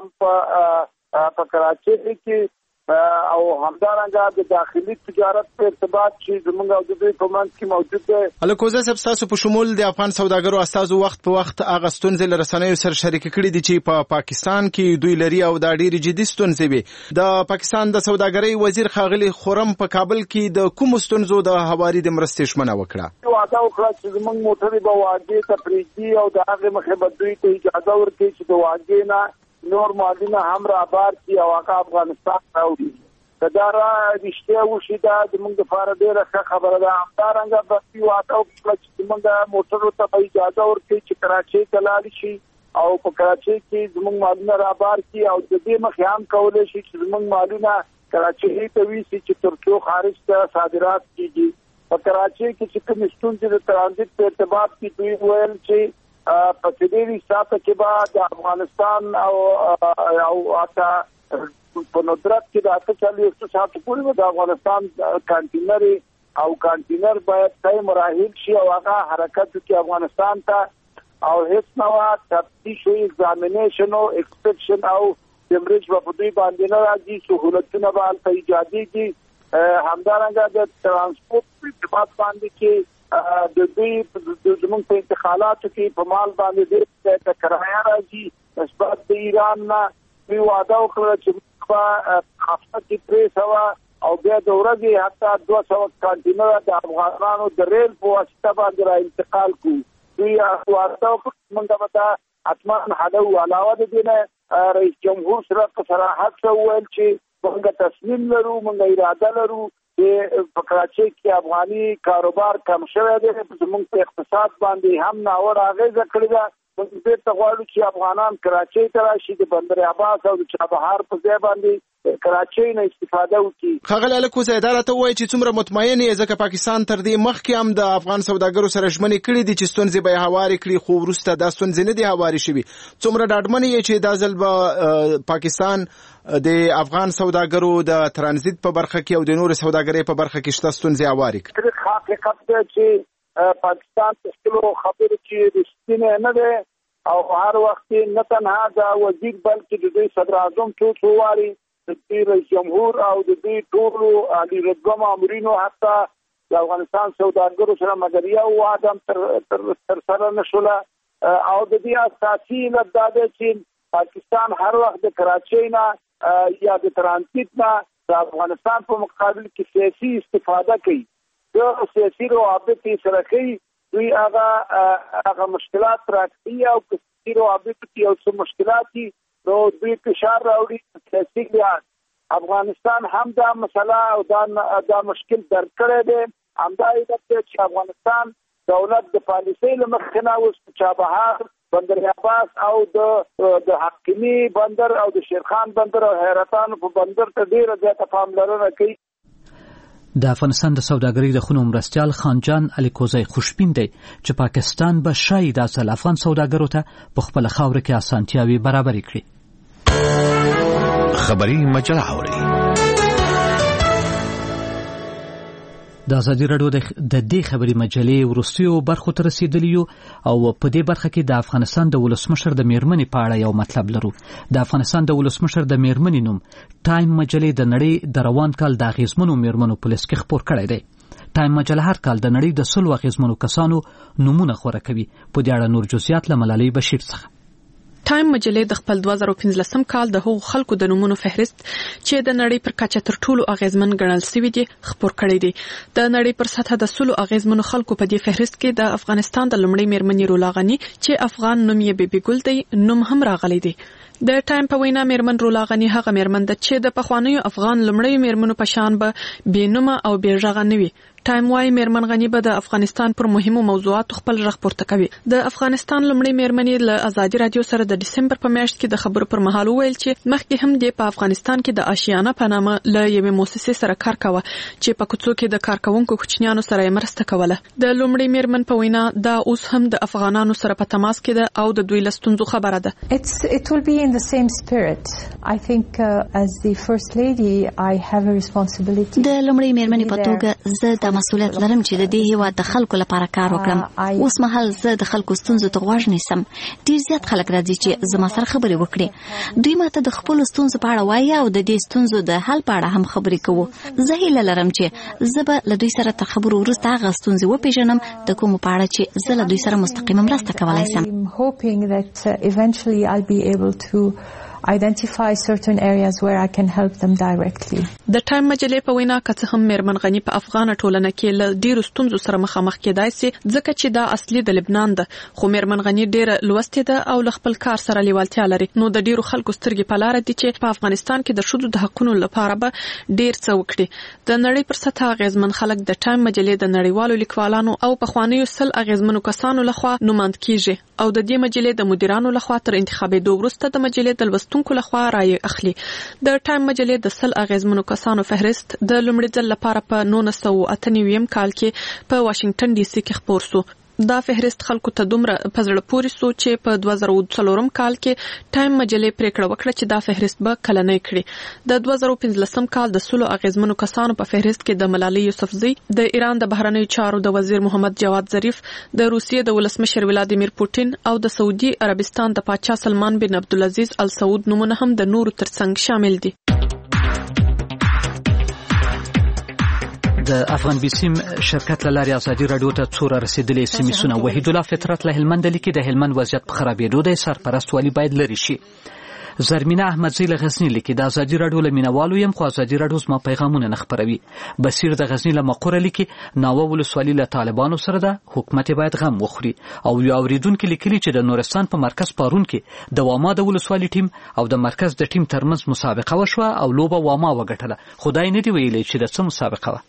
په کراچۍ کې او همدارنګه د داخلي تجارت په ارتباط چې زموږ او د دوی په منځ کې موجود دی. الکوزه صاحب تاسو په شمول د افغان سوداګرو استازو وخت په وخت هغه ستونزې له رسنیو سره شریک کړي دي چې په پاکستان کې دوی لري او دا ډېرې جدي ستونزې وي. د پاکستان د سوداګرۍ وزیر ښاغلي خرم په کابل کې د کوم ستونزو د هواري د مرستې ژمنه وکړه؟ وعده وکړه چې زموږ موټرې به واګې ته پرېږدي او د هغې مخې به دوی ته اجازه ورکړي چې د واګې نه نور مالونه هم رابار کړي او هغه افغانستان راوړي. که دا رښتیا وشي دا زموږ دپاره ډېره ښه خبره ده. همدارنګه به دوی وعده وکړه چې زموږ موټرو ته به اجازه ورکړي چې کراچۍ ته لاړ شي او په کراچۍ کې زموږ مالونه رابار کړي او د دې مخې هم کولی شي چې زموږ مالونه کراچۍ ته ویسي چې ترکیو خارج ته صادرات کېږي. په کراچۍ کې چې کومې ستونزې د ترانزیت په ارتباط کې دوی ویل چې په دې ساته کې به د افغانستان او اته په ندرت کې د 48 ساعت پورې د افغانستان کانټینر باید طی مراحل شي او هغه حرکت کې افغانستان ته او هیڅ نوع تفتیش او ایگزامینیشن او ایکسپیکشن او دمرج په دوی باندې نه راځي سہولتونه به ایجادي دي همدارنګه د ترانسپورت په ارتباط باندې کې د دوی زموږ په انتقالاتو کې په مال باندې د کرایه راځي نسبت د ایران نه وی وعده وکړه چې په هفته کې 300 او بیا د ورځې حتی 200 کانټینر د افغانانو د ریل په واسطه باندې را انتقال کوي دوی وعده وکړه موږ به حتمان حلو علاوه د دې نه رئیس جمهور سره په صراحت وویل چې موږ تصمیم لرو موږ اراده لرو چې په کراچۍ کې افغاني کاروبار کم شوی دی زموږ په اقتصاد باندې هم ناوړه اغیزه کړې ده موږ دې ته غواړو چې افغانان کراچۍ ته راشي د بندر عباس او د چابهار په ځای باندې کراچۍ نه استفاده وکړي. ښاغلی الکوزی دا راته ووایي چې څومره مطمئن یې ځکه پاکستان تر دې مخکې هم د افغان سوداګرو سره ژمنې کړې دي چې ستونزې به یې هوارې کړي خو وروسته دا ستونزې نه دي هوارې شوي. څومره ډاډمن یې چې دا ځل به پاکستان د افغان سوداګرو د ترانزیت په برخه کې او د نورو سوداګرۍ په برخه کې شته ستونزې هوارې کړي؟ حقیقت دی چې پاکستان په خپلو خبرو کې رښتینی نه دی او هر وخت نه تنها د وزیر بلکې د دوی صدر اعظم څو واري د رئیس جمهور او د دوی ټولو عالی رتبه مامورینو حتی د افغانستان سوداګرو سره مګریا او ادم تر سره نشوله او د دې اساسي علت دا دی چې پاکستان هر وخت د کراچۍ نه یا د ترانزیت نه د افغانستان په مقابل کې سیاسي استفاده کوي د سیاسي روابط سره کوي دوی هغه مشکلات راځي او کثیر روابط کې او څه مشکلات دي نو دوی فشار راوړي سیاسي لحاظ افغانستان هم دا مسله او دا مشکل درک کړی دی همدا علت دی چې افغانستان دولت د پالیسۍ له مخې نه اوس چابهار بندر عباس او د حقیني بندر او د شیرخان بندر او حیرتان په بندر ته ډیره زیاته پاملرنه کوي. د افغانستان د سوداګرۍ د خونو مرستیال خانجان الکوزی خوشبین دی چې پاکستان به شاید د اصل افغان سوداګرو ته په خپل خاور کې اسانتیاوي برابر کړي. خبري مجله اوري د ازادي راډیو د دې خبري مجلې ورستیو برخو ته رسیدلی او په دې برخه کې د افغانستان د ولسمشر د میرمنې په اړه یو مطلب لرو. د افغانستان د ولسمشر د میرمنې نوم ټایم مجلې د نړۍ د روان کال د اغیزمنو میرمنو په لیست کې خپور کړی دی. ټایم مجله هر کال د نړۍ د 100 اغیزمنو کسانو نومونه خپاره کوي. په دې اړه نور جزئیات له ملالۍ بشیر څخه. ټایم مجلې د خپل 2015 کال د هغو خلکو د نومونو فهرست چې د نړۍ پر کچه تر ټولو اغیزمن ګڼل شوي دي خپور کړی دی. د نړۍ پر سطحه د 100 اغیزمنو خلکو په دې فهرست کې د افغانستان د لومړۍ میرمنې رولا غنی چې افغان نوم یې بیبي ګل دی نوم هم راغلی دی. د ټایم په وینا میرمن رولا غنی هغه میرمن ده چې د پخوانیو افغان لومړۍ میرمنو په شان به بې نومه او بې غږه نه وي. ټایم وايي میرمن غنی به د افغانستان پر مهمو موضوعاتو خپل غږ پورته کوي. د افغانستان لومړۍ میرمنې له ازادي رادیو سره د دسمبر په میاشت کې د خبرو پر مهال وویل چې مخکې هم د افغانستان کې د آشیانه په نامه له یوې مؤسسې سره کار کاوه چې په کوڅو کې د کارکونکو کوچنیانو سره مرسته کوله. د لومړۍ میرمن په وینا دا اوس هم د افغانانو سره په تماس کې ده او د دوی له ستونزو خبره ده. It will be in the same spirit. I think as the first lady I have a responsibility. د لومړۍ میرمنې په توګه زه د مسؤلیت لرم چې د دې هیواد د خلکو لپاره کار وکړم. اوس مهال زه د خلکو ستونزو ته غوږ نیسم. ډیر زیات خلک راځي چې زما سره خبرې وکړي. دوی ماته د خپل ستونزو په اړه وایي او د دې ستونزو د حل په اړه هم خبرې کوو. زه هیله لرم چې زه به له دوی سره تر خبرو وروسته هغه ستونزې وپېژنم د کومو په اړه چې زه له دوی سره مستقیمه مرسته کولی شم. I'm hoping that eventually I'll be able to identify certain areas where I can help them directly. د ټایم مجلې په وینا که څه هم میرمن غنی په افغان ټولنه کې له ډیرو ستونزو سره مخامخ کېدای شي ځکه چې دا اصلي د لبنان ده خو میرمن غنی ډیره لوستې ده او له خپل کار سره لیوالتیا لري. نو د ډیرو خلکو سترګې په لار دي چې په افغانستان کې د ښځو د حقوقو لپاره به ډیر څه وکړي. د نړۍ پر سطحه اغیزمن خلک د ټایم مجلې د نړیوالو لیکوالانو او پخوانیو 100 اغیزمنو کسانو لخوا نوماند کیږي او د دې مجلې د مدیرانو لخوا تر انتخابېدو وروسته د مجلې د لوستونکو لخوا رایې اخلي. د ټایم مجلې د 100 اغیزمنو کسانو فهرست د لومړي ځل لپاره په 1998 کال کې په واشنگټن ډي سي کې خپور شو. دا فهرست خلکو ته دومره پزړه پورې سو چې په 2014 کال کې ټایم مجلې پریکړه وکړه چې دا فهرست به کلنۍ کړي. د 2015 کال د سلو اغیزمنو کسانو په فهرست کې د ملالۍ یوسفزۍ، د ایران د بهرنیو چارو د وزیر محمد جواد ظریف، د روسیې د ولسمشر ولادیمیر پوتین او د سعودي عربستان د پاچا سلمان بن عبدالعزیز ال سعود نومونه هم د نورو ترڅنګ شامل دي. د افغان بیسیم شرکت لاري ازادي رادیو ته څوره رسیدلې سیمسونه وحید الله فطرت له هلمند لیکي د هلمند وضعیت په خرابېدو دی، سرپرست والی باید لري شي. زرمینه احمدزی له غزنی لیکي د ازادي رادیو له مینوالو یم خو ازادي رادیو زما پیغامونه نه خپروي. بصیر د غزنی له مقوره لیکي ناوه ولسوالي له طالبانو سره ده، حکومت باید غم وخوري. او یو اوریدونکو لیکلي چې د نورستان په مرکز پارون کې د واما د ولسوالي ټیم او د مرکز د ټیم ترمنځ مسابقه وشوه او لوبه واما وګټله، خدای نه دی ویلي چې د څه مسابقه وه.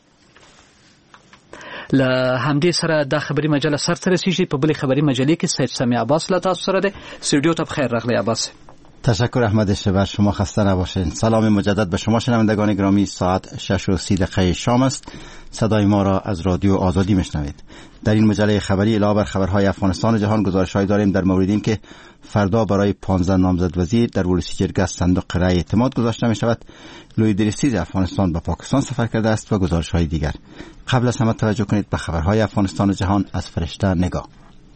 له همدې سره د خبري مجله سر رسیږي. په بلې خبري مجلې کې سید سامی عباس له تاسو سره دی. استودیو ته بخیر راغلی عباس. تشکر احمد شبر، شما خسته نباشین. سلام مجدد به شما شنوندگان گرامی. ساعت 6:30 شام است. صدای ما را از رادیو آزادی میشنوید. در این مجله خبری علاوه بر خبرهای افغانستان و جهان گزارش‌هایی داریم در مورد این که فردا برای 15 نامزد وزیر در ولسی جرگه صندوق رای اعتماد گذاشته می‌شود. لوید رسیز افغانستان به پاکستان سفر کرده است و گزارش‌های دیگر. قبل از همه توجه کنید به خبرهای افغانستان و جهان از فرشته نگاه.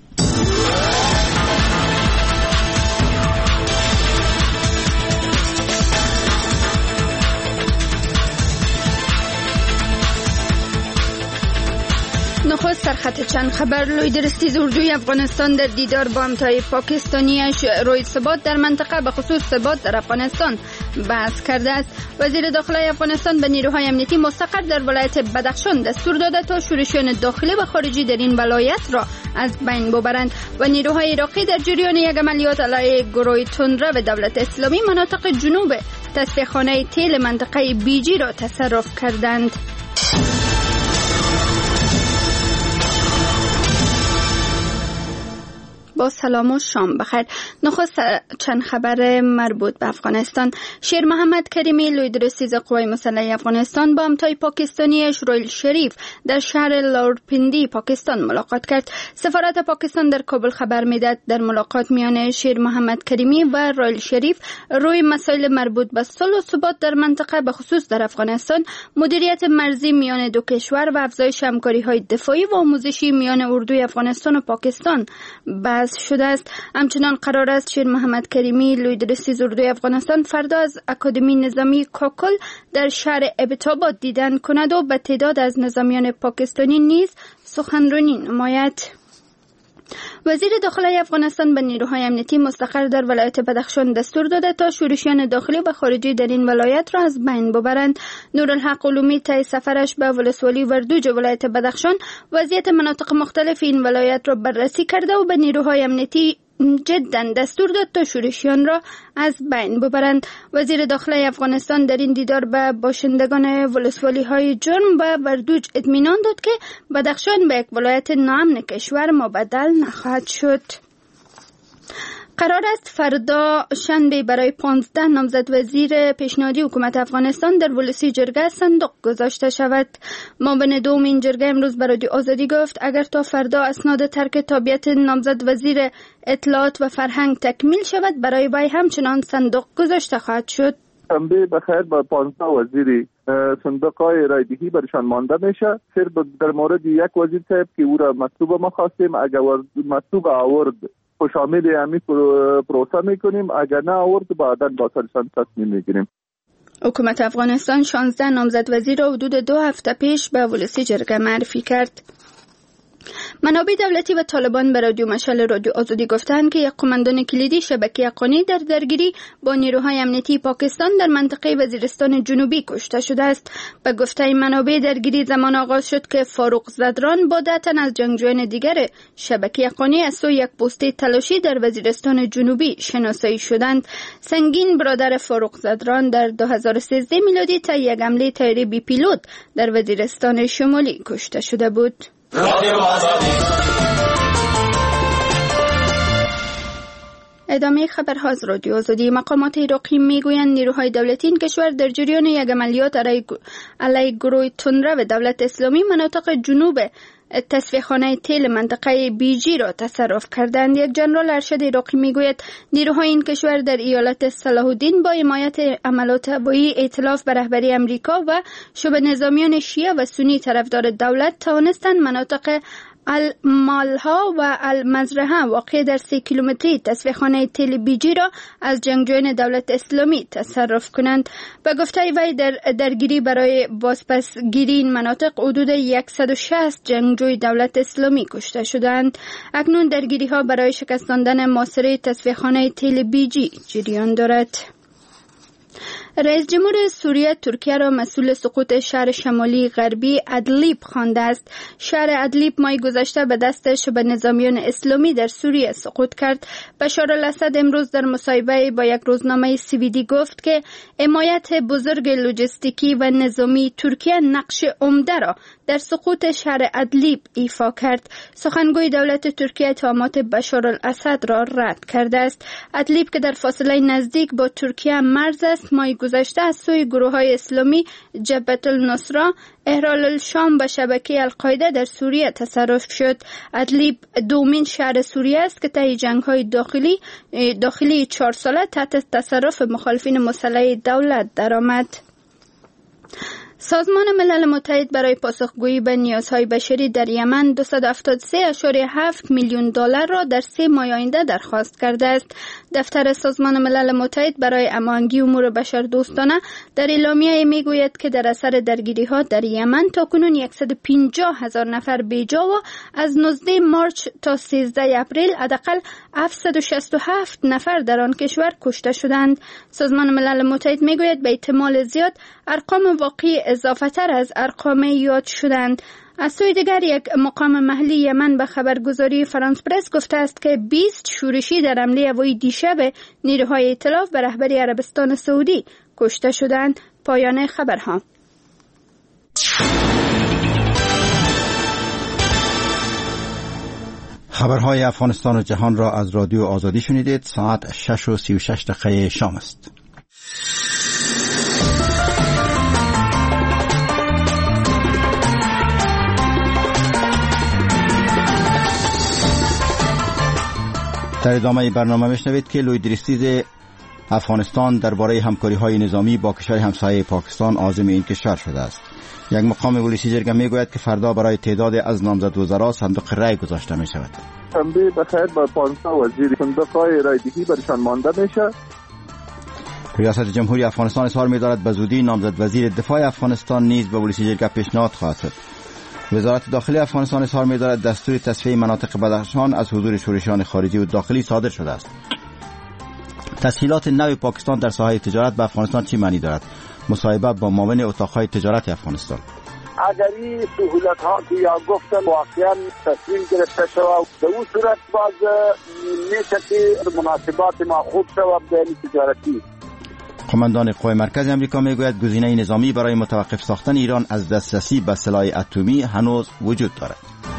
نخست سرخط چند خبر. لویدرستیز اردوی افغانستان در دیدار با همتای پاکستانیش روی ثبات در منطقه به خصوص ثبات در افغانستان بحث کرده است. وزیر داخلی افغانستان به نیروهای امنیتی مستقر در ولایت بدخشان دستور داده تا شورشیان داخلی و خارجی در این ولایت را از بین ببرند و نیروهای عراقی در جریان یک عملیات علیه گروه تندرو دولت اسلامی مناطق جنوب تصفیه‌خانه تیل منطقه بیجی را تصرف کردند. با سلام و شام بخیر. نخست چند خبر مربوط به افغانستان. شیر محمد کریمی لویدرسیز قوای مسلحه افغانستان با همتای پاکستانیش رویل شریف در شهر لاورپیندی پاکستان ملاقات کرد. سفارت پاکستان در کابل خبر میداد در ملاقات میان شیر محمد کریمی و رویل شریف روی مسائل مربوط به صلح و ثبات در منطقه به خصوص در افغانستان، مدیریت مرزی میان دو کشور و افزایش همکاری‌های دفاعی و آموزشی میان اردوی افغانستان و پاکستان بحث شده است. همچنان قرار است شیر محمد کریمی لویدرسیز اردوی افغانستان فردا از اکادمی نظامی کاکل در شهر ابتاباد دیدن کند و به تعداد از نظامیان پاکستانی نیز سخنرانی نماید. وزیر داخلی افغانستان به نیروهای امنیتی مستقر در ولایت بدخشان دستور داده تا شورشیان داخلی و خارجی در این ولایت را از بین ببرند. نورالحق علومی طی سفرش به ولسوالی وردوج ولایت بدخشان وضعیت مناطق مختلف این ولایت را بررسی کرده و به نیروهای امنیتی جدا دستور داد تا شورشیان را از بین ببرند. وزیر داخلی افغانستان در این دیدار به باشندگان ولسوالی های جرم و وردوج اطمینان داد که بدخشان به یک ولایت ناامن کشور مبدل نخواهد شد. قرار است فردا شنبه برای 15 نامزد وزیر پیشنهادی حکومت افغانستان در ولسی جرگه صندوق گذاشته شود. معاون دوم این جرگه امروز به رادیو آزادی گفت اگر تا فردا اسناد ترک تابعیت نامزد وزیر اطلاعات و فرهنگ تکمیل شود برای وی همچنان صندوق گذاشته خواهد شد. شنبه بخیر با 15 وزیر صندوق‌های رایدهی برشان مانده میشه. صرف در مورد یک وزیر صاحب که او را مطلوب ما خواستیم، اگر مطلوب آورد شامل همین پروسه میکنیم، اگر نه آورد بعدا با سلسان تصمیم میگیریم. حکومت افغانستان 16 نامزد وزیر را حدود 2 هفته پیش به ولسی جرگه معرفی کرد. منابع دولتی و طالبان به رادیو مشعل رادیو آزادی گفتند که یک قماندان کلیدی شبکه اقانی در درگیری با نیروهای امنیتی پاکستان در منطقه وزیرستان جنوبی کشته شده است. به گفته منابع درگیری زمان آغاز شد که فاروق زدران با 10 تن از جنگجویان دیگر شبکه اقانی از سوی یک پست تلاشی در وزیرستان جنوبی شناسایی شدند. سنگین برادر فاروق زدران در 2013 میلادی طی یک حمله طیاره بی پیلوت در وزیرستان شمالی کشته شده بود. ادامه خبرها از رادیو آزادی. مقامات عراقی میگویند نیروهای دولتی این کشور در جریان یک عملیات علیه گروه تندرو دولت اسلامی مناطق جنوب تصفیه‌خانه تیل منطقه بیجی را تصرف کردند. یک ژنرال ارشد عراقی میگوید نیروهای این کشور در ایالت صلاح الدین با حمایت عملات هوایی ائتلاف به رهبری امریکا و شبه نظامیان شیعه و سنی طرفدار دولت توانستند مناطق المالها و المزرعه واقع در 3 کیلومتری تصفیه‌خانه تیل بیجی را از جنگجویان دولت اسلامی تصرف کنند. به گفته وی در درگیری برای بازپسگیری این مناطق حدود 160 جنگجوی دولت اسلامی کشته شدند. اکنون درگیری ها برای شکستاندن محاصره تصفیه‌خانه تیل بیجی جریان دارد. رئیس جمهور سوریه ترکیه را مسئول سقوط شهر شمالی غربی ادلیب خوانده است. شهر ادلیب ماه گذشته به دست شبه نظامیان اسلامی در سوریه سقوط کرد. بشار الاسد امروز در مصاحبه با یک روزنامه سوئدی گفت که حمایت بزرگ لوجستیکی و نظامی ترکیه نقش عمده را در سقوط شهر ادلیب ایفا کرد. سخنگوی دولت ترکیه اتهامات بشار الاسد را رد کرده است. ادلیب که در فاصله نزدیک با ترکیه مرز است، ماه گذشته از سوی گروه‌های اسلامی جبهه النصره احرار الشام و شبکه القاعده در سوریه تصرف شد. ادلیب دومین شهر سوریه است که طی جنگ‌های داخلی 4 ساله تحت تصرف مخالفین مسلح دولت درآمد. سازمان ملل متحد برای پاسخگویی به نیازهای بشری در یمن 273.7 میلیون دلار را در 3 ماه آینده درخواست کرده است. دفتر سازمان ملل متحد برای هماهنگی امور بشردوستانه در اعلامیه میگوید که در اثر درگیری‌ها در یمن تاکنون 150,000 نفر بیجا و از 19 مارچ تا 13 اپریل حداقل 767 نفر در آن کشور کشته شدند. سازمان ملل متحد میگوید به احتمال زیاد ارقام واقعی اضافه تر از ارقام یاد شدند. از سوی دیگر یک مقام محلی یمن به خبرگزاری فرانس پرس گفته است که 20 شورشی در حمله هوایی دیشب نیروهای ائتلاف به رهبری عربستان سعودی کشته شدند. پایان خبرها. خبرهای افغانستان و جهان را از رادیو آزادی شنیدید. ساعت 6:36 شام است. در ادامه برنامه میشنوید که لوی درستیز افغانستان درباره همکاری‌های نظامی با کشور همسایه پاکستان عازم این کشور شده است. یک مقام ولسی جرگه میگوید که فردا برای تعداد از نامزد وزرا صندوق رای گذاشته می شود. شنبه بخیر با 15 وزیر صندوق رای دهی برشان مانده میشه. ریاست جمهوری افغانستان اظهار می‌دارد به زودی نامزد وزیر دفاع افغانستان نیز به ولسی جرگه پیشنهاد خواهد شد. وزارت داخلی افغانستان اظهار می‌دارد دستور تصفیه مناطق بدخشان از حضور شورشیان خارجی و داخلی صادر شده است. تسهیلات نو پاکستان در ساحه تجارت به افغانستان چه معنی دارد؟ مصاحبه با معاون اتاق‌های تجارت افغانستان. اگر این سهولت‌ها که یا گفتم واقعا تصمیم گرفته شود به اون صورت باز میشه که مناسبات ما خوب شود بین تجارتی. قماندان قوای مرکز امریکا میگوید گزینه نظامی برای متوقف ساختن ایران از دسترسی به سلاح اتمی هنوز وجود دارد.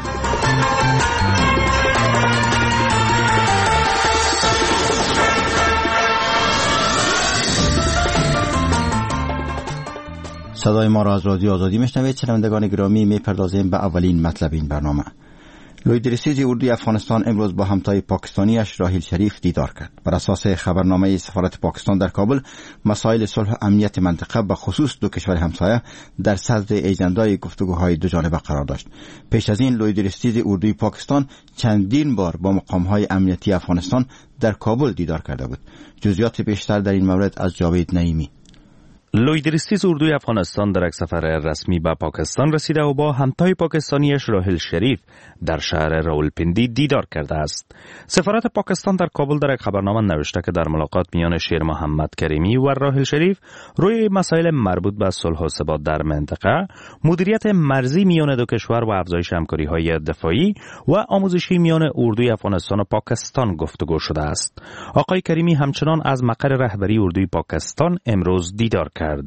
صدای ما را از رادیو آزادی میشنوید. شنوندگان گرامی، میپردازیم به اولین مطلب این برنامه. لوی درستیز اردوی افغانستان امروز با همتای پاکستانیش راحیل شریف دیدار کرد. بر اساس خبرنامه سفارت پاکستان در کابل، مسائل صلح و امنیت منطقه به خصوص دو کشور همسایه در صدر اجندای گفتگوهای دو جانبه قرار داشت. پیش از این لوی درستیز اردوی پاکستان چندین بار با مقامهای امنیتی افغانستان در کابل دیدار کرده بود. جزئیات بیشتر در این مورد از جاوید نعیمی. لوی درستیز اردوی افغانستان در یک سفر رسمی به پاکستان رسیده و با همتای پاکستانیش راحیل شریف در شهر راولپندی دیدار کرده است. سفارت پاکستان در کابل در یک خبرنامه نوشته که در ملاقات میان شیر محمد کریمی و راحیل شریف روی مسائل مربوط به صلح و ثبات در منطقه، مدیریت مرزی میان دو کشور و افزایش همکاری‌های دفاعی و آموزشی میان اردوی افغانستان و پاکستان گفتگو شده است. آقای کریمی همچنان از مقر رهبری اردوی پاکستان امروز دیدار کرد.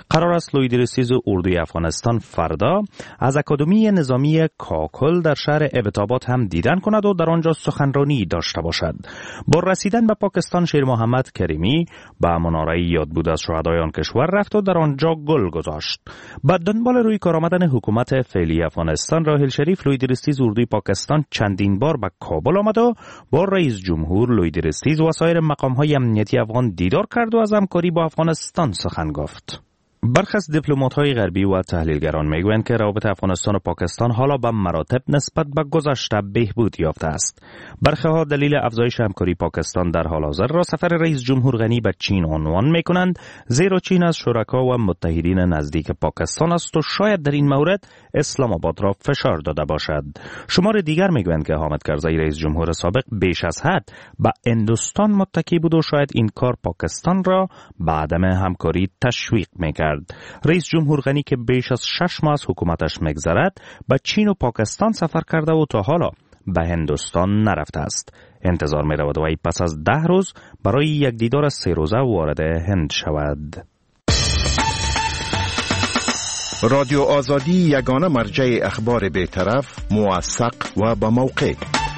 قرار است لویدرسیز اردوی افغانستان فردا از اکادمی نظامی کاکل در شهر ابتاباد هم دیدن کند و در آنجا سخنرانی داشته باشد. با رسیدن به پاکستان شیر محمد کریمی به مناره یاد بود از شهدای آن کشور رفت و در آنجا گل گذاشت. بعد دنبال روی کار آمدن حکومت فعلی افغانستان راحیل شریف لویدرسیز اردوی پاکستان چندین بار به کابل آمد و با رئیس جمهور لویدرسیز و سایر مقام‌های امنیتی افغان دیدار کرد و از همکاری با افغانستان سخن گفت. برخی از دیپلمات‌های غربی و تحلیلگران میگویند که روابط افغانستان و پاکستان حالا به مراتب نسبت به گذشته بهبود یافته است. برخی ها دلیل افزایش همکاری پاکستان در حال حاضر را سفر رئیس جمهور غنی به چین عنوان می‌کنند، زیرا چین از شرکا و متحدین نزدیک پاکستان است و شاید در این مورد اسلام آباد را فشار داده باشد. شمار دیگر میگویند که حامد کرزی رئیس جمهور سابق بیش از حد به هندوستان متکی بود و شاید این کار پاکستان را به عدم همکاری تشویق می‌کرد. رئیس جمهور غنی که بیش از 6 ماه از حکومتش میگذرد به چین و پاکستان سفر کرده و تا حالا به هندوستان نرفته است. انتظار می رود وی پس از 10 روز برای یک دیدار 3 روزه وارد هند شود. رادیو آزادی یگانه مرجع اخبار بی‌طرف، موثق و با موقع.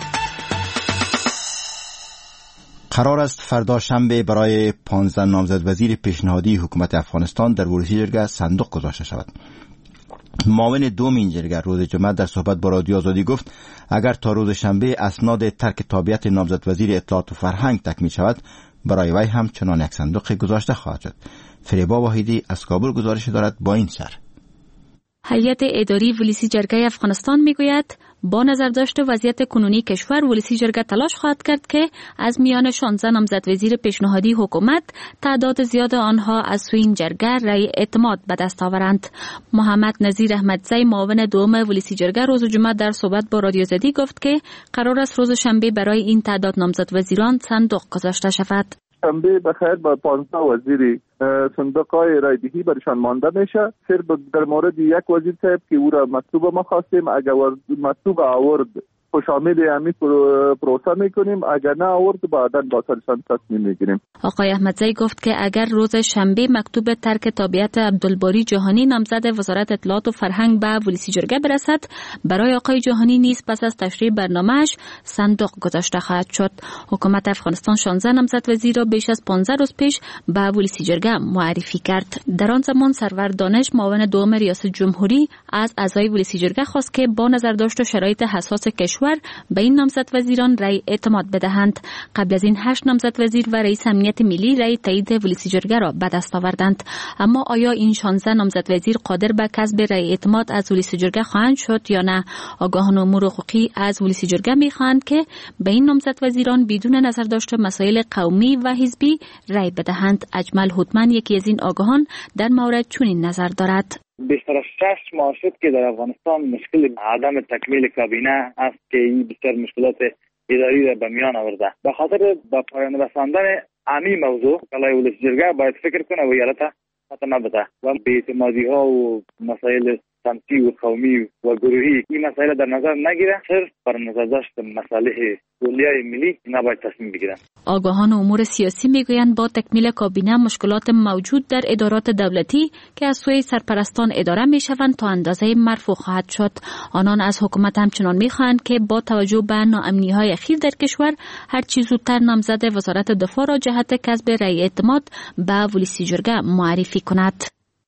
قرار است فردا شنبه برای 15 نامزد وزیر پیشنهادی حکومت افغانستان در ورودی جرگه صندوق گذاشته شود. معاون دوم این جرگه روز جمعه در صحبت با رادیو آزادی گفت اگر تا روز شنبه اسناد ترک تابعیت نامزد وزیر اطلاعات و فرهنگ تکمیل شود برای وی هم چنان یک صندوق گذاشته خواهد شد. فریبا واحدی از کابل گزارش دارد با این سر. هیئت اداری ولسی جرگه افغانستان میگوید با نظر داشت وضعیت کنونی کشور ولسی جرگه تلاش خواهد کرد که از میان 16 نامزد وزیر پیشنهادی حکومت تعداد زیاد آنها از سوی این جرگه رأی اعتماد به دست آورند. محمد نظیر احمدزی معاون دوم ولسی جرگه روز جمعه در صحبت با رادیو آزادی گفت که قرار است روز شنبه برای این تعداد نامزد وزیران صندوق گذاشته شود. شنبه بخیر با 15 وزیر صندوق‌های رایدهی برشان مانده میشه. صرف در مورد یک وزیر صاحب که او را مطلوب ما خواستیم، اگر مطلوب آورد شامل همین پروسه میکنیم، اگر نه آورد بعدا با سرسان تصمیم میگیریم. آقای احمدزی گفت که اگر روز شنبه مکتوب ترک تابعیت عبدالباری جهانی نامزد وزارت اطلاعات و فرهنگ به ولسی جرگه برسد، برای آقای جهانی نیز پس از تشریح برنامه‌اش صندوق گذاشته خواهد شد. حکومت افغانستان 16 نامزد وزیر را بیش از 15 روز پیش به ولسی جرگه معرفی کرد. در آن زمان سرور دانش معاون دوم ریاست جمهوری از اعضای ولسی جرگه خواست که با نظر داشت شرایط حساس کشور به این نامزد وزیران رأی اعتماد بدهند. قبل از این 8 نامزد وزیر و رئیس امنیت ملی رأی تایید ولسی جرگه را به دست آوردند. اما آیا این 16 نامزد وزیر قادر به کسب رأی اعتماد از ولسی جرگه خواهند شد یا نه؟ آگاهان امور حقوقی از ولسی جرگه می‌خواهند که به این نامزد وزیران بدون نظر داشت مسائل قومی و حزبی رأی بدهند. اجمل هوتمن یکی از این آگاهان در مورد چنین نظر دارد. بیشتر از 6 ماه شد که در افغانستان مشکل عدم تکمیل کابینه است که این بیشتر مشکلات اداری را به میان آورده. به خاطر با پایان رساندن همین موضوع کلای ولسی جرگه باید فکر کنه و یالته ختم بده و بی‌اعتمادی ها و مسائل سمتی و قومی و گروهی این مسائل در نظر نگیره، صرف بر نظر داشت مصالح کلیه ملی نباید تصمیم بگیرن. آگاهان امور سیاسی میگویند با تکمیل کابینه مشکلات موجود در ادارات دولتی که از سوی سرپرستان اداره میشوند تا اندازه مرفوع خواهد شد. آنان از حکومت همچنان میخواهند که با توجه به ناامنی‌های اخیر در کشور هر چه زودتر نامزد وزارت دفاع را جهت کسب رأی اعتماد به ولسی جرگه معرفی کند.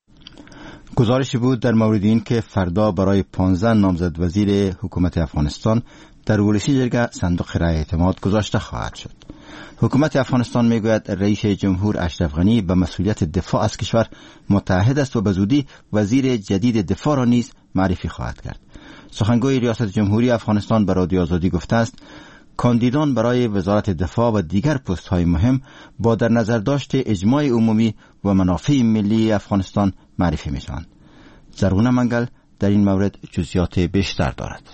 گزارشی بود در مورد این که فردا برای 15 نامزد وزیر حکومت افغانستان در ولسی جرگه صندوق رأی اعتماد گذاشته خواهد شد. حکومت افغانستان میگوید رئیس جمهور اشرف غنی به مسئولیت دفاع از کشور متعهد است و به زودی وزیر جدید دفاع را نیز معرفی خواهد کرد. سخنگوی ریاست جمهوری افغانستان به رادیو آزادی گفته است کاندیدان برای وزارت دفاع و دیگر پست‌های مهم با در نظر داشت اجماع عمومی و منافع ملی افغانستان معرفی می‌شوند. زرغونه منگل در این مورد جزئیات بیشتر دارد.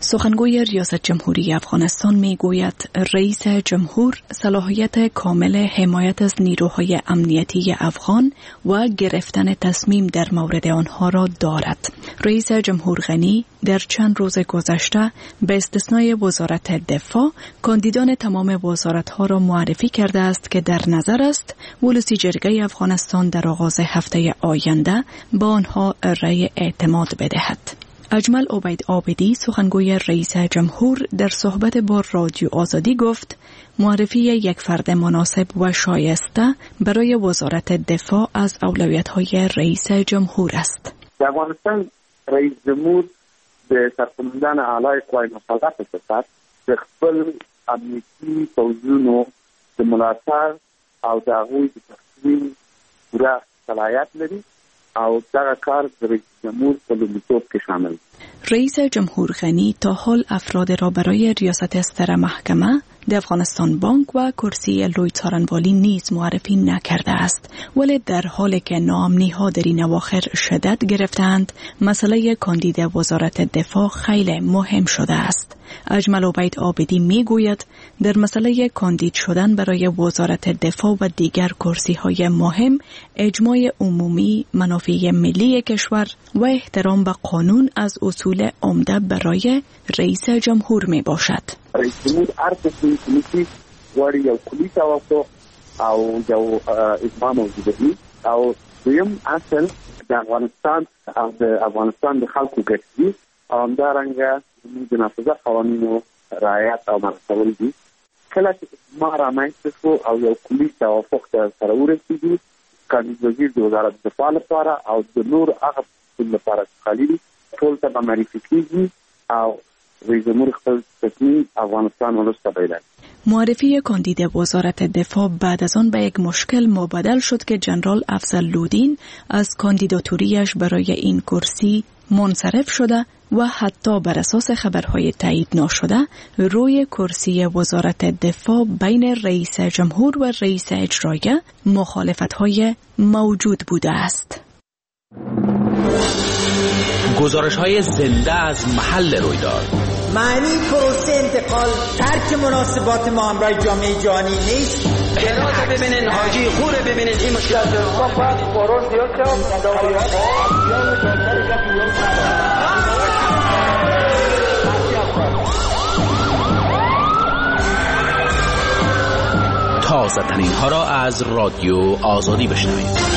سخنگوی ریاست جمهوری افغانستان میگوید رئیس جمهور صلاحیت کامل حمایت از نیروهای امنیتی افغان و گرفتن تصمیم در مورد آنها را دارد. رئیس جمهور غنی در چند روز گذشته به استثنای وزارت دفاع کاندیدان تمام وزارت‌ها را معرفی کرده است که در نظر است ولسی جرگه افغانستان در آغاز هفته آینده با آنها رأی اعتماد بدهد. اجمل عبید عابدی سخنگوی رئیس جمهور در صحبت با رادیو آزادی گفت معرفی یک فرد مناسب و شایسته برای وزارت دفاع از اولویت‌های رئیس جمهور است. در افغانستان رئیس جمهور به سرپرستان اعلی قوای مسلحه ستاد د خپل امنیتي پوځونو د ملاتړ او د هغوی د تصمیم پوره صلاحیت لري او دغه کار د رئیس جمهور په لومړیتوب کې شامل. رئیس جمهور غنی تا حال افراد را برای ریاست ستره محکمه د افغانستان بانک و کرسی لوی څارنوالی نیز معرفی نکرده است، ولی در حالی که ناامنی‌ها در این اواخر شدت گرفتند مسئله کاندید وزارت دفاع خیلی مهم شده است. اجمل عبید عابدی میگوید در مسئله کاندید شدن برای وزارت دفاع و دیگر کرسی‌های مهم اجماع عمومی، منافع ملی کشور و احترام به قانون از اصول عمده برای رئیس جمهور می باشد. رئیس جمهور هر تصمیم که غواړي یو کلی توافق او یو اجماع موجوده وي او دویم اصل د افغانستان او د افغانستان د خلکو ګټې دي او همدارنګه د نافذه قوانینو رعایت او مراعات دي. کله چې اجماع رامنځته شو او یو کلی توافق ته سره ورسېږي کاندید وزیر د وزارت دفاع لپاره او د نور هغه مسؤل لپاره خالي دي ټول ته به معرفي کېږي او رئیس جمهور خپل تصمیم افغانستان ولس ته بیان. معرفی کاندید وزارت دفاع بعد از آن به یک مشکل مبدل شد که جنرال افضل لودین از کاندیداتوریش برای این کرسی منصرف شده و حتی بر اساس خبرهای تایید نشده روی کرسی وزارت دفاع بین رئیس جمهور و رئیس اجرایه مخالفت‌های موجود بوده است. گزارش‌های زنده از محل رویداد. معنی پروسه انتقال ترک مناسبات ما همراه جامعه جهانی نیست. کنات ببینین حاجی خوره ببینین این مشکلات رو باید قرار زیاد تازه ترین ها را از رادیو آزادی بشنوید.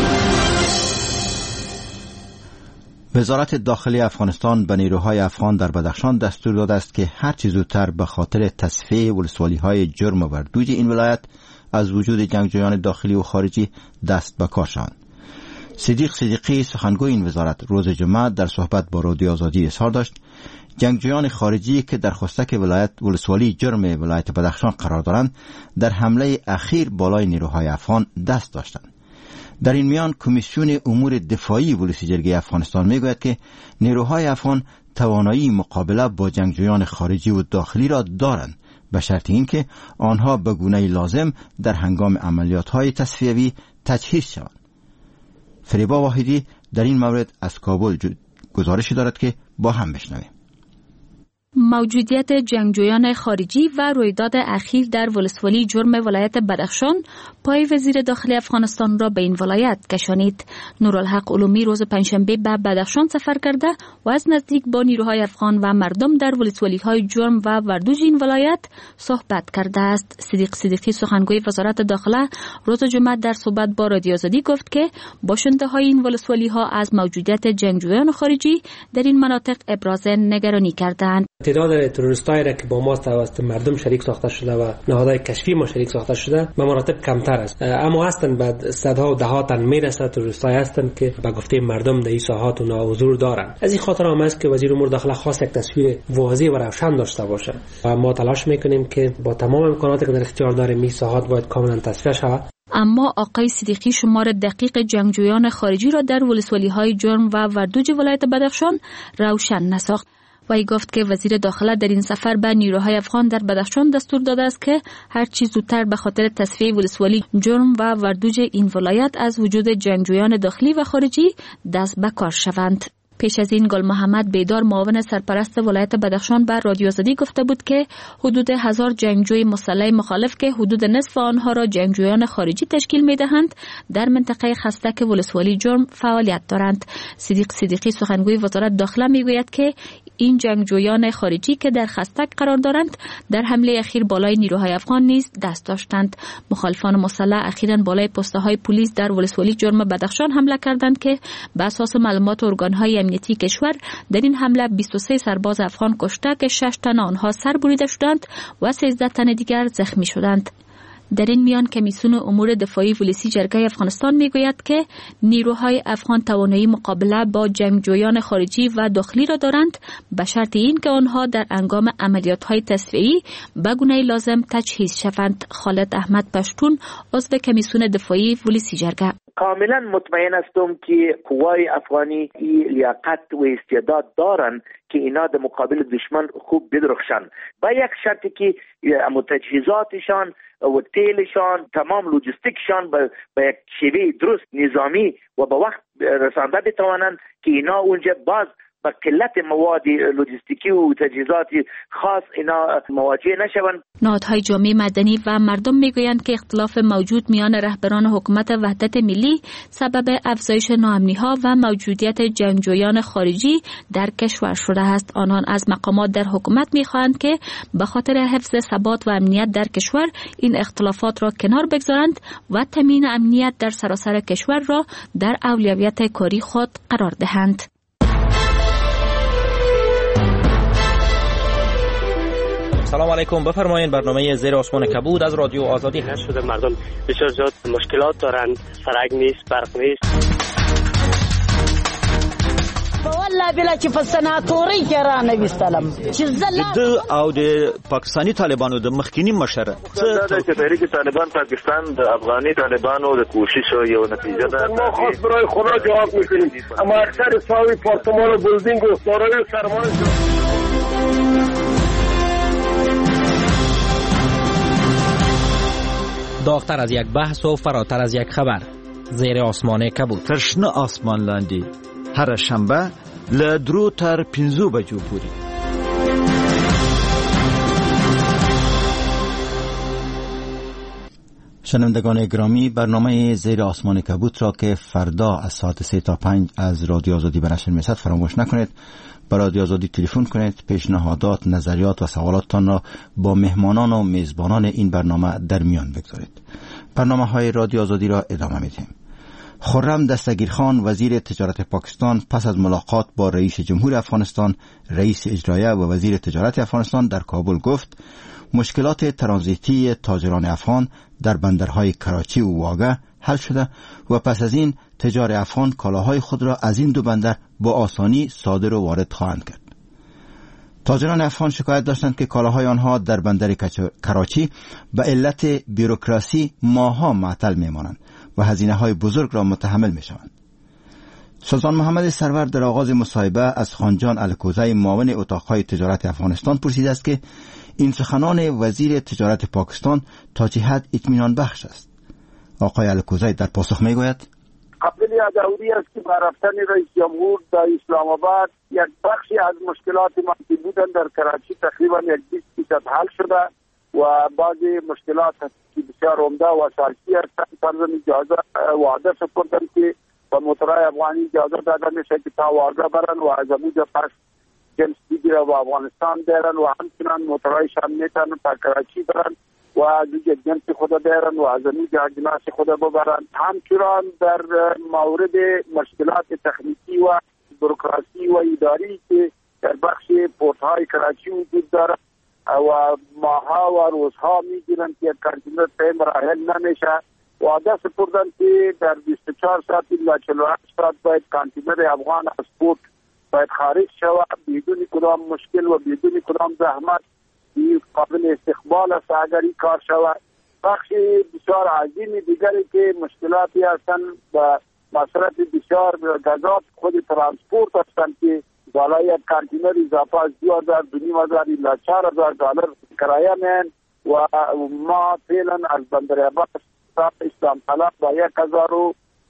وزارت داخلی افغانستان به نیروهای افغان در بدخشان دستور داده است که هر چه زودتر به خاطر تصفیه ولسوالی‌های جرم و وردوج این ولایت از وجود جنگجویان داخلی و خارجی دست به کار شوند. صدیقی سخنگوی این وزارت روز جمعه در صحبت با رادیو آزادی اظهار داشت جنگجویان خارجی که در خستک ولسوالی جرم ولایت بدخشان قرار دارند در حمله اخیر بالای نیروهای افغان دست داشتند. در این میان کمیسیون امور دفاعی ولسی جرگه افغانستان میگوید که نیروهای افغان توانایی مقابله با جنگجویان خارجی و داخلی را دارند به شرط اینکه آنها به گونه لازم در هنگام عملیات‌های تصفیوی تجهیز شوند. فریبا واحدی در این مورد از کابل گزارشی دارد که با هم بشنویم. موجودیت جنگجویان خارجی و رویداد اخیر در ولسوالی جرم ولایت بدخشان پای وزیر داخلی افغانستان را به این ولایت کشانید. نورالحق علومی روز پنجشنبه به بدخشان سفر کرده و از نزدیک با نیروهای افغان و مردم در ولسوالی‌های جرم و وردوج این ولایت صحبت کرده است. صدیقی سخنگوی وزارت داخله روز جمعه در صحبت با رادیو آزادی گفت که باشنده‌های این ولسوالی‌ها از موجودیت جنگجویان خارجی در این مناطق ابراز نگرانی کردند. تعداد تروریستایی را که با ما توسط مردم شریک ساخته شده و نهادهای کشفی ما شریک ساخته شده به مراتب کمتر است، اما هستند بعد صدها و دهها تن میرسه تروریستایی هستند که به گفته مردم در این ساحات و حضور دارند. از این خاطر هم است که وزیر امور داخله خواست یک تصویر واضح و روشن داشته باشه و ما تلاش میکنیم که با تمام امکاناتی که در اختیار داریم این ساحات باید کاملا تصفیه شود. اما آقای صدیقی شمار دقیق جنگجویان خارجی را در ولسوالی‌های جرم و وردوج ولایت بدخشان روشن نساخت. وی گفت که وزیر داخله در این سفر به نیروهای افغان در بدخشان دستور داده است که هر چیز زودتر به خاطر تصفیه ولسوالی جرم و وردوج این ولایت از وجود جنگجویان داخلی و خارجی دست به کار شوند. پیش از این گل محمد بیدار معاون سرپرست ولایت بدخشان بر رادیو آزادی گفته بود که حدود 1000 جنگجوی مسلح مخالف که حدود نصف آنها را جنگجویان خارجی تشکیل می‌دهند در منطقه خستک ولسوالی جرم فعالیت دارند. صدیق صدیقی سخنگوی وزارت داخله میگوید که این جنگجویان خارجی که در خستک قرار دارند در حمله اخیر بالای نیروهای افغان نیز دست داشتند. مخالفان مسلح اخیراً بالای پست‌های پلیس در ولسوالی جرم بدخشان حمله کردند که بر اساس معلومات ارگان‌های امنیتی کشور در این حمله 23 سرباز افغان کشته که 6 تن آنها سر بریده شدند و 13 تن دیگر زخمی شدند. در این میان کمیسیون امور دفاعی ولسی جرگه افغانستان میگوید که نیروهای افغان توانایی مقابله با جنگجویان خارجی و داخلی را دارند به شرط این که آنها در هنگام عملیات‌های تصفیه‌ای به گونه لازم تجهیز شوند. خالد احمد پشتون عضو کمیسیون دفاعی ولسی جرگه: کاملا مطمئن هستم که قوای افغانی لیاقت و استعداد دارند که اینا در مقابل دشمن خوب بدرخشند، با یک شرطی که تجهیزاتشان و تیلشان تمام لوجستیکشان به یک شیوه درست نظامی و به وقت رسانده بتوانند که اینا اونجا باز با قلت مواد لوجستیکی و تجهیزات خاص اینا مواجه نشوند. نهادهای جامعه مدنی و مردم میگویند که اختلاف موجود میان رهبران حکومت وحدت ملی سبب افزایش ناامنی‌ها و موجودیت جنگجویان خارجی در کشور شده است. آنان از مقامات در حکومت میخواهند که به خاطر حفظ ثبات و امنیت در کشور این اختلافات را کنار بگذارند و تامین امنیت در سراسر کشور را در اولویت کاری خود قرار دهند. سلام علیکم، بفرمایید. برنامه زیر آسمان کبود از رادیو آزادی هست. شده مردم بسیار زیاد مشکلات دارند، سرک نیست، برق نیست. والله بلا چې په سناتوري کې را نوستلم چې د او د پاکستانی طالبانو د مخکینی مشر چې تحریک طالبان پاکستان د افغاني طالبانو د کوشش یو نتیجه ده. ما خاص برای خدا جواب میکنیم، اما اکثر ساوی پارتمان و بلدینگ و دارای سرمایه داغتر از یک بحث و فراتر از یک خبر. زیر آسمان کبود. ترشنه آسمان لاندی هر شنبه لدرو تر 5 بجو پوری. شنوندگان گرامی، برنامه زیر آسمان کبود را که فردا از ساعت 3 تا 5 از رادیو آزادی به نشر می‌رسد فراموش نکنید. با رادیو آزادی تلفن کنید، پیشنهادات، نظریات و سوالاتتان را با مهمانان و میزبانان این برنامه در میان بگذارید. برنامه‌های رادیو آزادی را ادامه می‌دهیم. خرم دستگیرخان وزیر تجارت پاکستان پس از ملاقات با رئیس جمهور افغانستان، رئیس اجرایه و وزیر تجارت افغانستان در کابل گفت مشکلات ترانزیتی تاجران افغان در بندرهای کراچی و واگه حل شده و پس از این تجار افغان کالاهای خود را از این دو بندر با آسانی صادر و وارد خواهند کرد. تاجران افغان شکایت داشتند که کالاهای آنها در بندر کراچی به علت بیروکراسی ماه‌ها معطل میمانند و هزینه‌های بزرگ را متحمل میشوند. سلطان محمد سرور در آغاز مصاحبه از خانجان الکوزی معاون اتاقهای تجارت افغانستان پرسیده است که این سخنان وزیر تجارت پاکستان تا چه حد اطمینان بخش است. آقای الکوزی در پاسخ میگوید قبل دوری است که با رفتن رئیس جمهور در اسلام آباد یک بخشی از مشکلات منفی بودن در کراچی تقریبا 20% حل شده و بعضی مشکلات که بسیار عمده و اساسی هستند فرضاً اجازه وعده سپردن که با موترهای افغانی اجازه داده میشه که تا واگه برن و از اونجا پس جنس دیگه و افغانستان برن و همچنان موترهایشان میتونن تا کراچی برن و از اینجا جنس خود برن و از اینجا اجناس خود ببرن. همچنان در مورد مشکلات تکنیکی و بروکراسی و اداری که در بخش پورت‌های کراچی وجود دارد و ماها و روزها میگیرن که کانتینر تایم مراحل نمیشه و عادت سپردن که در 24 ساعت الا 48 ساعت باید کانتینر افغان از پورت باید خارج شود بدون کدام مشکل و بدون کدام زحمت. قابل استقبال است اگر این کار شود. بخش بسیار عظیمی دیگری که مشکلاتی هستند و مصرف بسیار گازات خود ترانسپورت هستند که بالای یک کانتینر اضافه از 2000 $2,500 الی $4,000 کرایه می‌اند و ما فعلا از بندر عباس تا اسلام طلب با 1000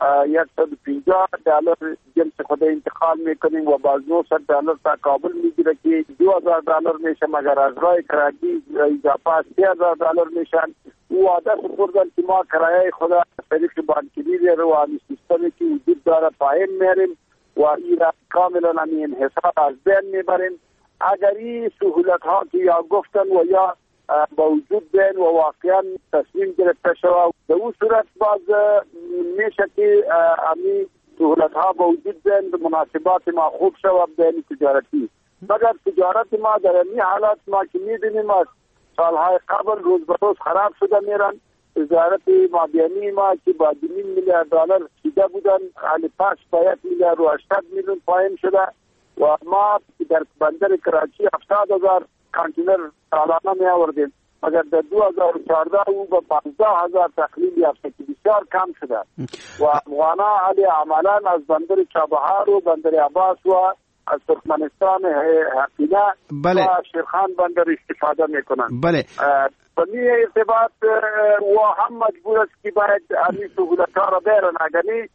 $150 جنس خود انتقال میکنیم و باز $900 تا کابل میگیره که $2000 میشه، مگر از راه کراچی اضافه $3000 میشن. او عادت بردن که ما کرایه خود طریق بانکیری رو همین سیستمی که وجود داره پایین میریم و این را کاملا همین حساب از بین میبریم. اگر این سهولت ها که یا گفتن و یا با وجود بین و واقعا تصمیم گرفته شود، به اون صورت باز میشه که همین سهولت ها با وجود بین به مناسبات ما خوب شود بین تجارتی. مگر تجارت ما در این حالات ما که میبینیم از سالهای قبل روز به روز خراب شده میرن. وزارت مالیه ما که با $2 میلیارد چیده بودن حالی پاس با $1.8 میلیون پایین شده و ما در بندر کراچی 70,000 کانتینر سالانه می آوردیم، مگر در 2014 او به 15,000 تقلیل یافته که بسیار کم شده و افغانا حالی عملا از بندر چابهار و بندر عباس و از ترکمنستان حقینه و شیرخان بندر استفاده میکنن. بله. به این ارتباط و هم مجبور است که باید همین سهولت ها را بیرن، اگرنی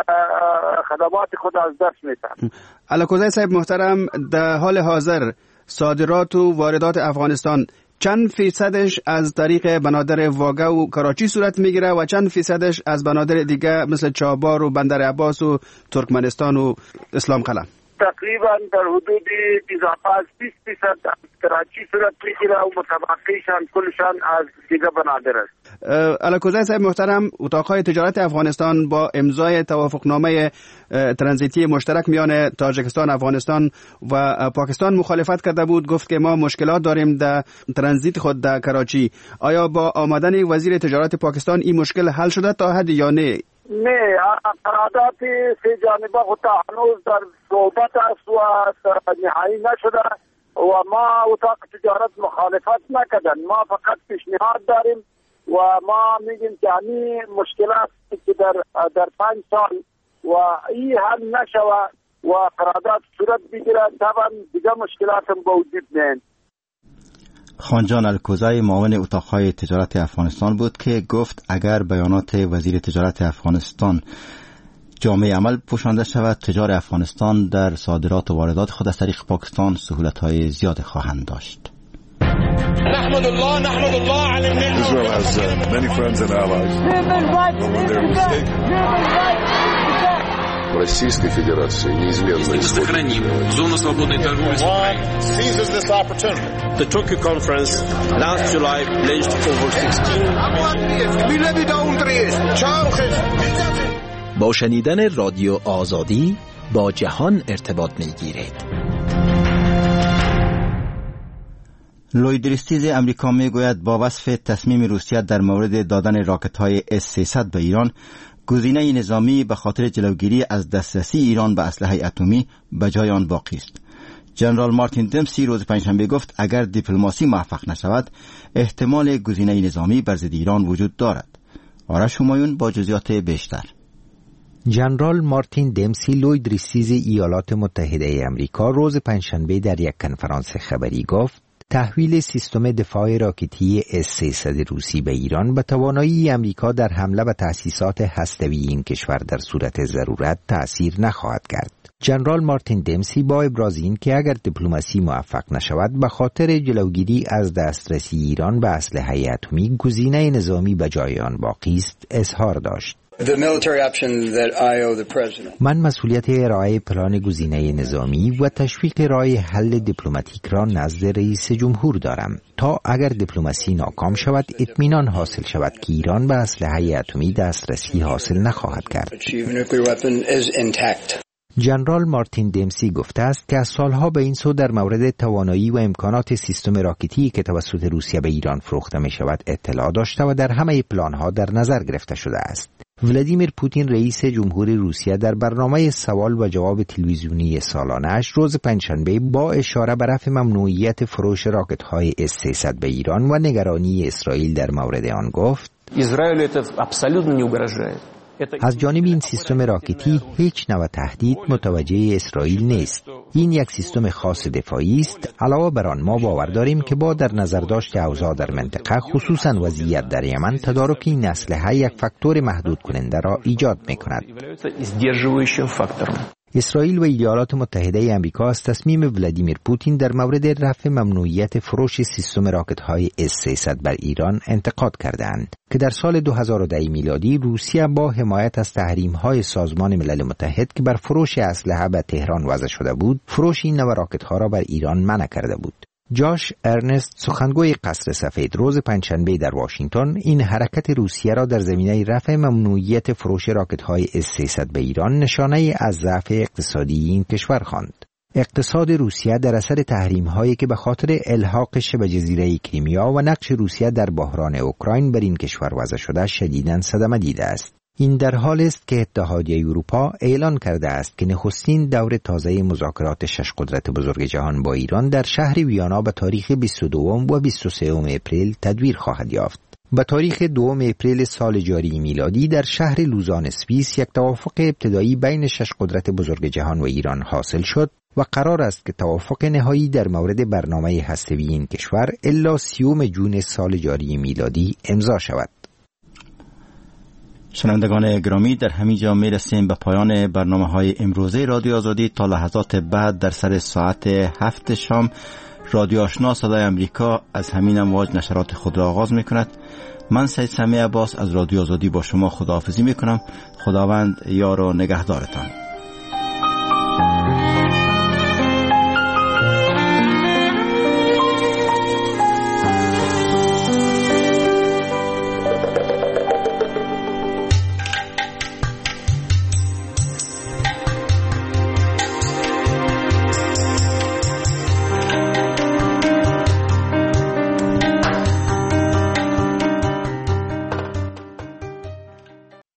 خدمات خود از دست میتن. علاکوزای صاحب محترم، در حال حاضر صادرات و واردات افغانستان چند فیصدش از طریق بنادر واگه و کراچی صورت میگیره و چند فیصدش از بنادر دیگه مثل چابهار و بندر عباس و ترکمنستان و اسلام قلعه؟ تقریبا در حدود اضافه از 20% از کراچی صورت میگیره و متبقیشان کلشان از دیگه بنادر است. علاکوزای صاحب محترم، اتاقهای تجارت افغانستان با امضای توافقنامه ترانزیتی مشترک میان تاجیکستان، افغانستان و پاکستان مخالفت کرده بود، گفت که ما مشکلات داریم در ترانزیت خود در کراچی. آیا با آمدن وزیر تجارت پاکستان این مشکل حل شده تا حد یا نه؟ نه، قرارداد سه جانبه خود هنوز در صحبت است و نهایی نشده و ما اتاق تجارت مخالفت نکردن. ما فقط پیشنهاد داریم و ما میگیم که همین مشکلات که در 5 سال و این حل نشوه و قرارداد صورت بگیره، طبعا دیگه مشکلات هم با وجود میاد. خانجان الکوزای معاون اتاقهای تجارت افغانستان بود که گفت اگر بیانات وزیر تجارت افغانستان جامعه عمل پوشانده شود، تجار افغانستان در صادرات و واردات خود از طریق پاکستان سهولت‌های زیاد خواهند داشت. نحمد الله على النعمة. Israel has many friends and allies. When they're mistaken. Российской Федерации неизменно сохраним зону свободной торговли с Украиной. Seizes this opportunity. The Tokyo conference last July pledged over 16 با شنیدن رادیو آزادی با جهان ارتباط می‌گیرید. لوید ریستیز امریکا میگوید با وصف تصمیم روسیه در مورد دادن راکت‌های S-300 به ایران، گزینه نظامی به خاطر جلوگیری از دسترسی ایران به اسلحه اتمی به جای آن باقی است. جنرال مارتین دمسی روز پنجشنبه گفت اگر دیپلماسی موفق نشود، احتمال گزینه نظامی بر ضد ایران وجود دارد. آرش همایون با جزئیات بیشتر. جنرال مارتین دمسی لوید ریستیز ایالات متحده امریکا روز پنجشنبه در یک کنفرانس خبری گفت تحویل سیستم دفاع راکتی S-300 روسی به ایران به توانایی امریکا در حمله به تأسیسات هسته‌ای این کشور در صورت ضرورت تأثیر نخواهد کرد. جنرال مارتین دمسی با ابراز این که اگر دیپلماسی موفق نشود به خاطر جلوگیری از دسترسی ایران به اسلحه اتمی، گزینه نظامی به جای آن باقی است، اظهار داشت. من مسئولیت ارائه پلان گزینه نظامی و تشویق راه حل دیپلماتیک را نزد رئیس جمهور دارم تا اگر دیپلماسی ناکام شود اطمینان حاصل شود که ایران به اسلحه اتمی دسترسی حاصل نخواهد کرد. جنرال مارتین دمسی گفته است که از سالها به این سو در مورد توانایی و امکانات سیستم راکتی که توسط روسیه به ایران فروخته می شود اطلاع داشته و در همه پلانها در نظر گرفته شده است. ولادیمیر پوتین رئیس جمهوری روسیه در برنامه سوال و جواب تلویزیونی سالانه‌اش روز پنجشنبه با اشاره به رفع ممنوعیت فروش راکت‌های S-300 به ایران و نگرانی اسرائیل در مورد آن گفت از جانب این سیستم راکتی هیچ نوع تهدید متوجه اسرائیل نیست. این یک سیستم خاص دفاعی است. علاوه بر آن ما باور داریم که با در نظر داشت اوضاع در منطقه خصوصا وضعیت در یمن تدارک این اسلحه یک فاکتور محدود کننده را ایجاد می‌کند. اسرائیل و ایالات متحده آمریکا از تصمیم ولادیمیر پوتین در مورد رفع ممنوعیت فروش سیستم راکت‌های S-300 بر ایران انتقاد کردند که در سال 2010 میلادی روسیه با حمایت از تحریم‌های سازمان ملل متحد که بر فروش اسلحه به تهران وضع شده بود، فروش این نوع راکت‌ها را بر ایران منع کرده بود. جاش ارنست، سخنگوی قصر سفید، روز پنجشنبه در واشنگتن این حرکت روسیه را در زمینه رفع ممنوعیت فروش راکت‌های S-300 به ایران نشانه از ضعف اقتصادی این کشور خواند. اقتصاد روسیه در اثر تحریم‌هایی که به خاطر الحاق شبه جزیره کریمیا و نقش روسیه در بحران اوکراین بر این کشور وضع شده شدیداً صدمه دیده است. این در حال است که اتحادیه اروپا اعلان کرده است که نخستین دور تازه مذاکرات شش قدرت بزرگ جهان با ایران در شهر ویانا به تاریخ 22 و 23 اپریل تدویر خواهد یافت. به تاریخ 2 اپریل سال جاری میلادی در شهر لوزان سوئیس یک توافق ابتدایی بین شش قدرت بزرگ جهان و ایران حاصل شد و قرار است که توافق نهایی در مورد برنامه هسته‌ای این کشور الا 30 جون سال جاری میلادی امضا شود. شنوندگان گرامی، در همین جا می رسیم به پایان برنامه‌های امروزه رادیو آزادی. تا لحظات بعد در سر ساعت 7 شام رادیو آشنا صدای امریکا از همین امواج نشرات خود را آغاز می کند. من سید سمیع عباس از رادیو آزادی با شما خداحافظی می کنم. خداوند یار و نگهدارتان.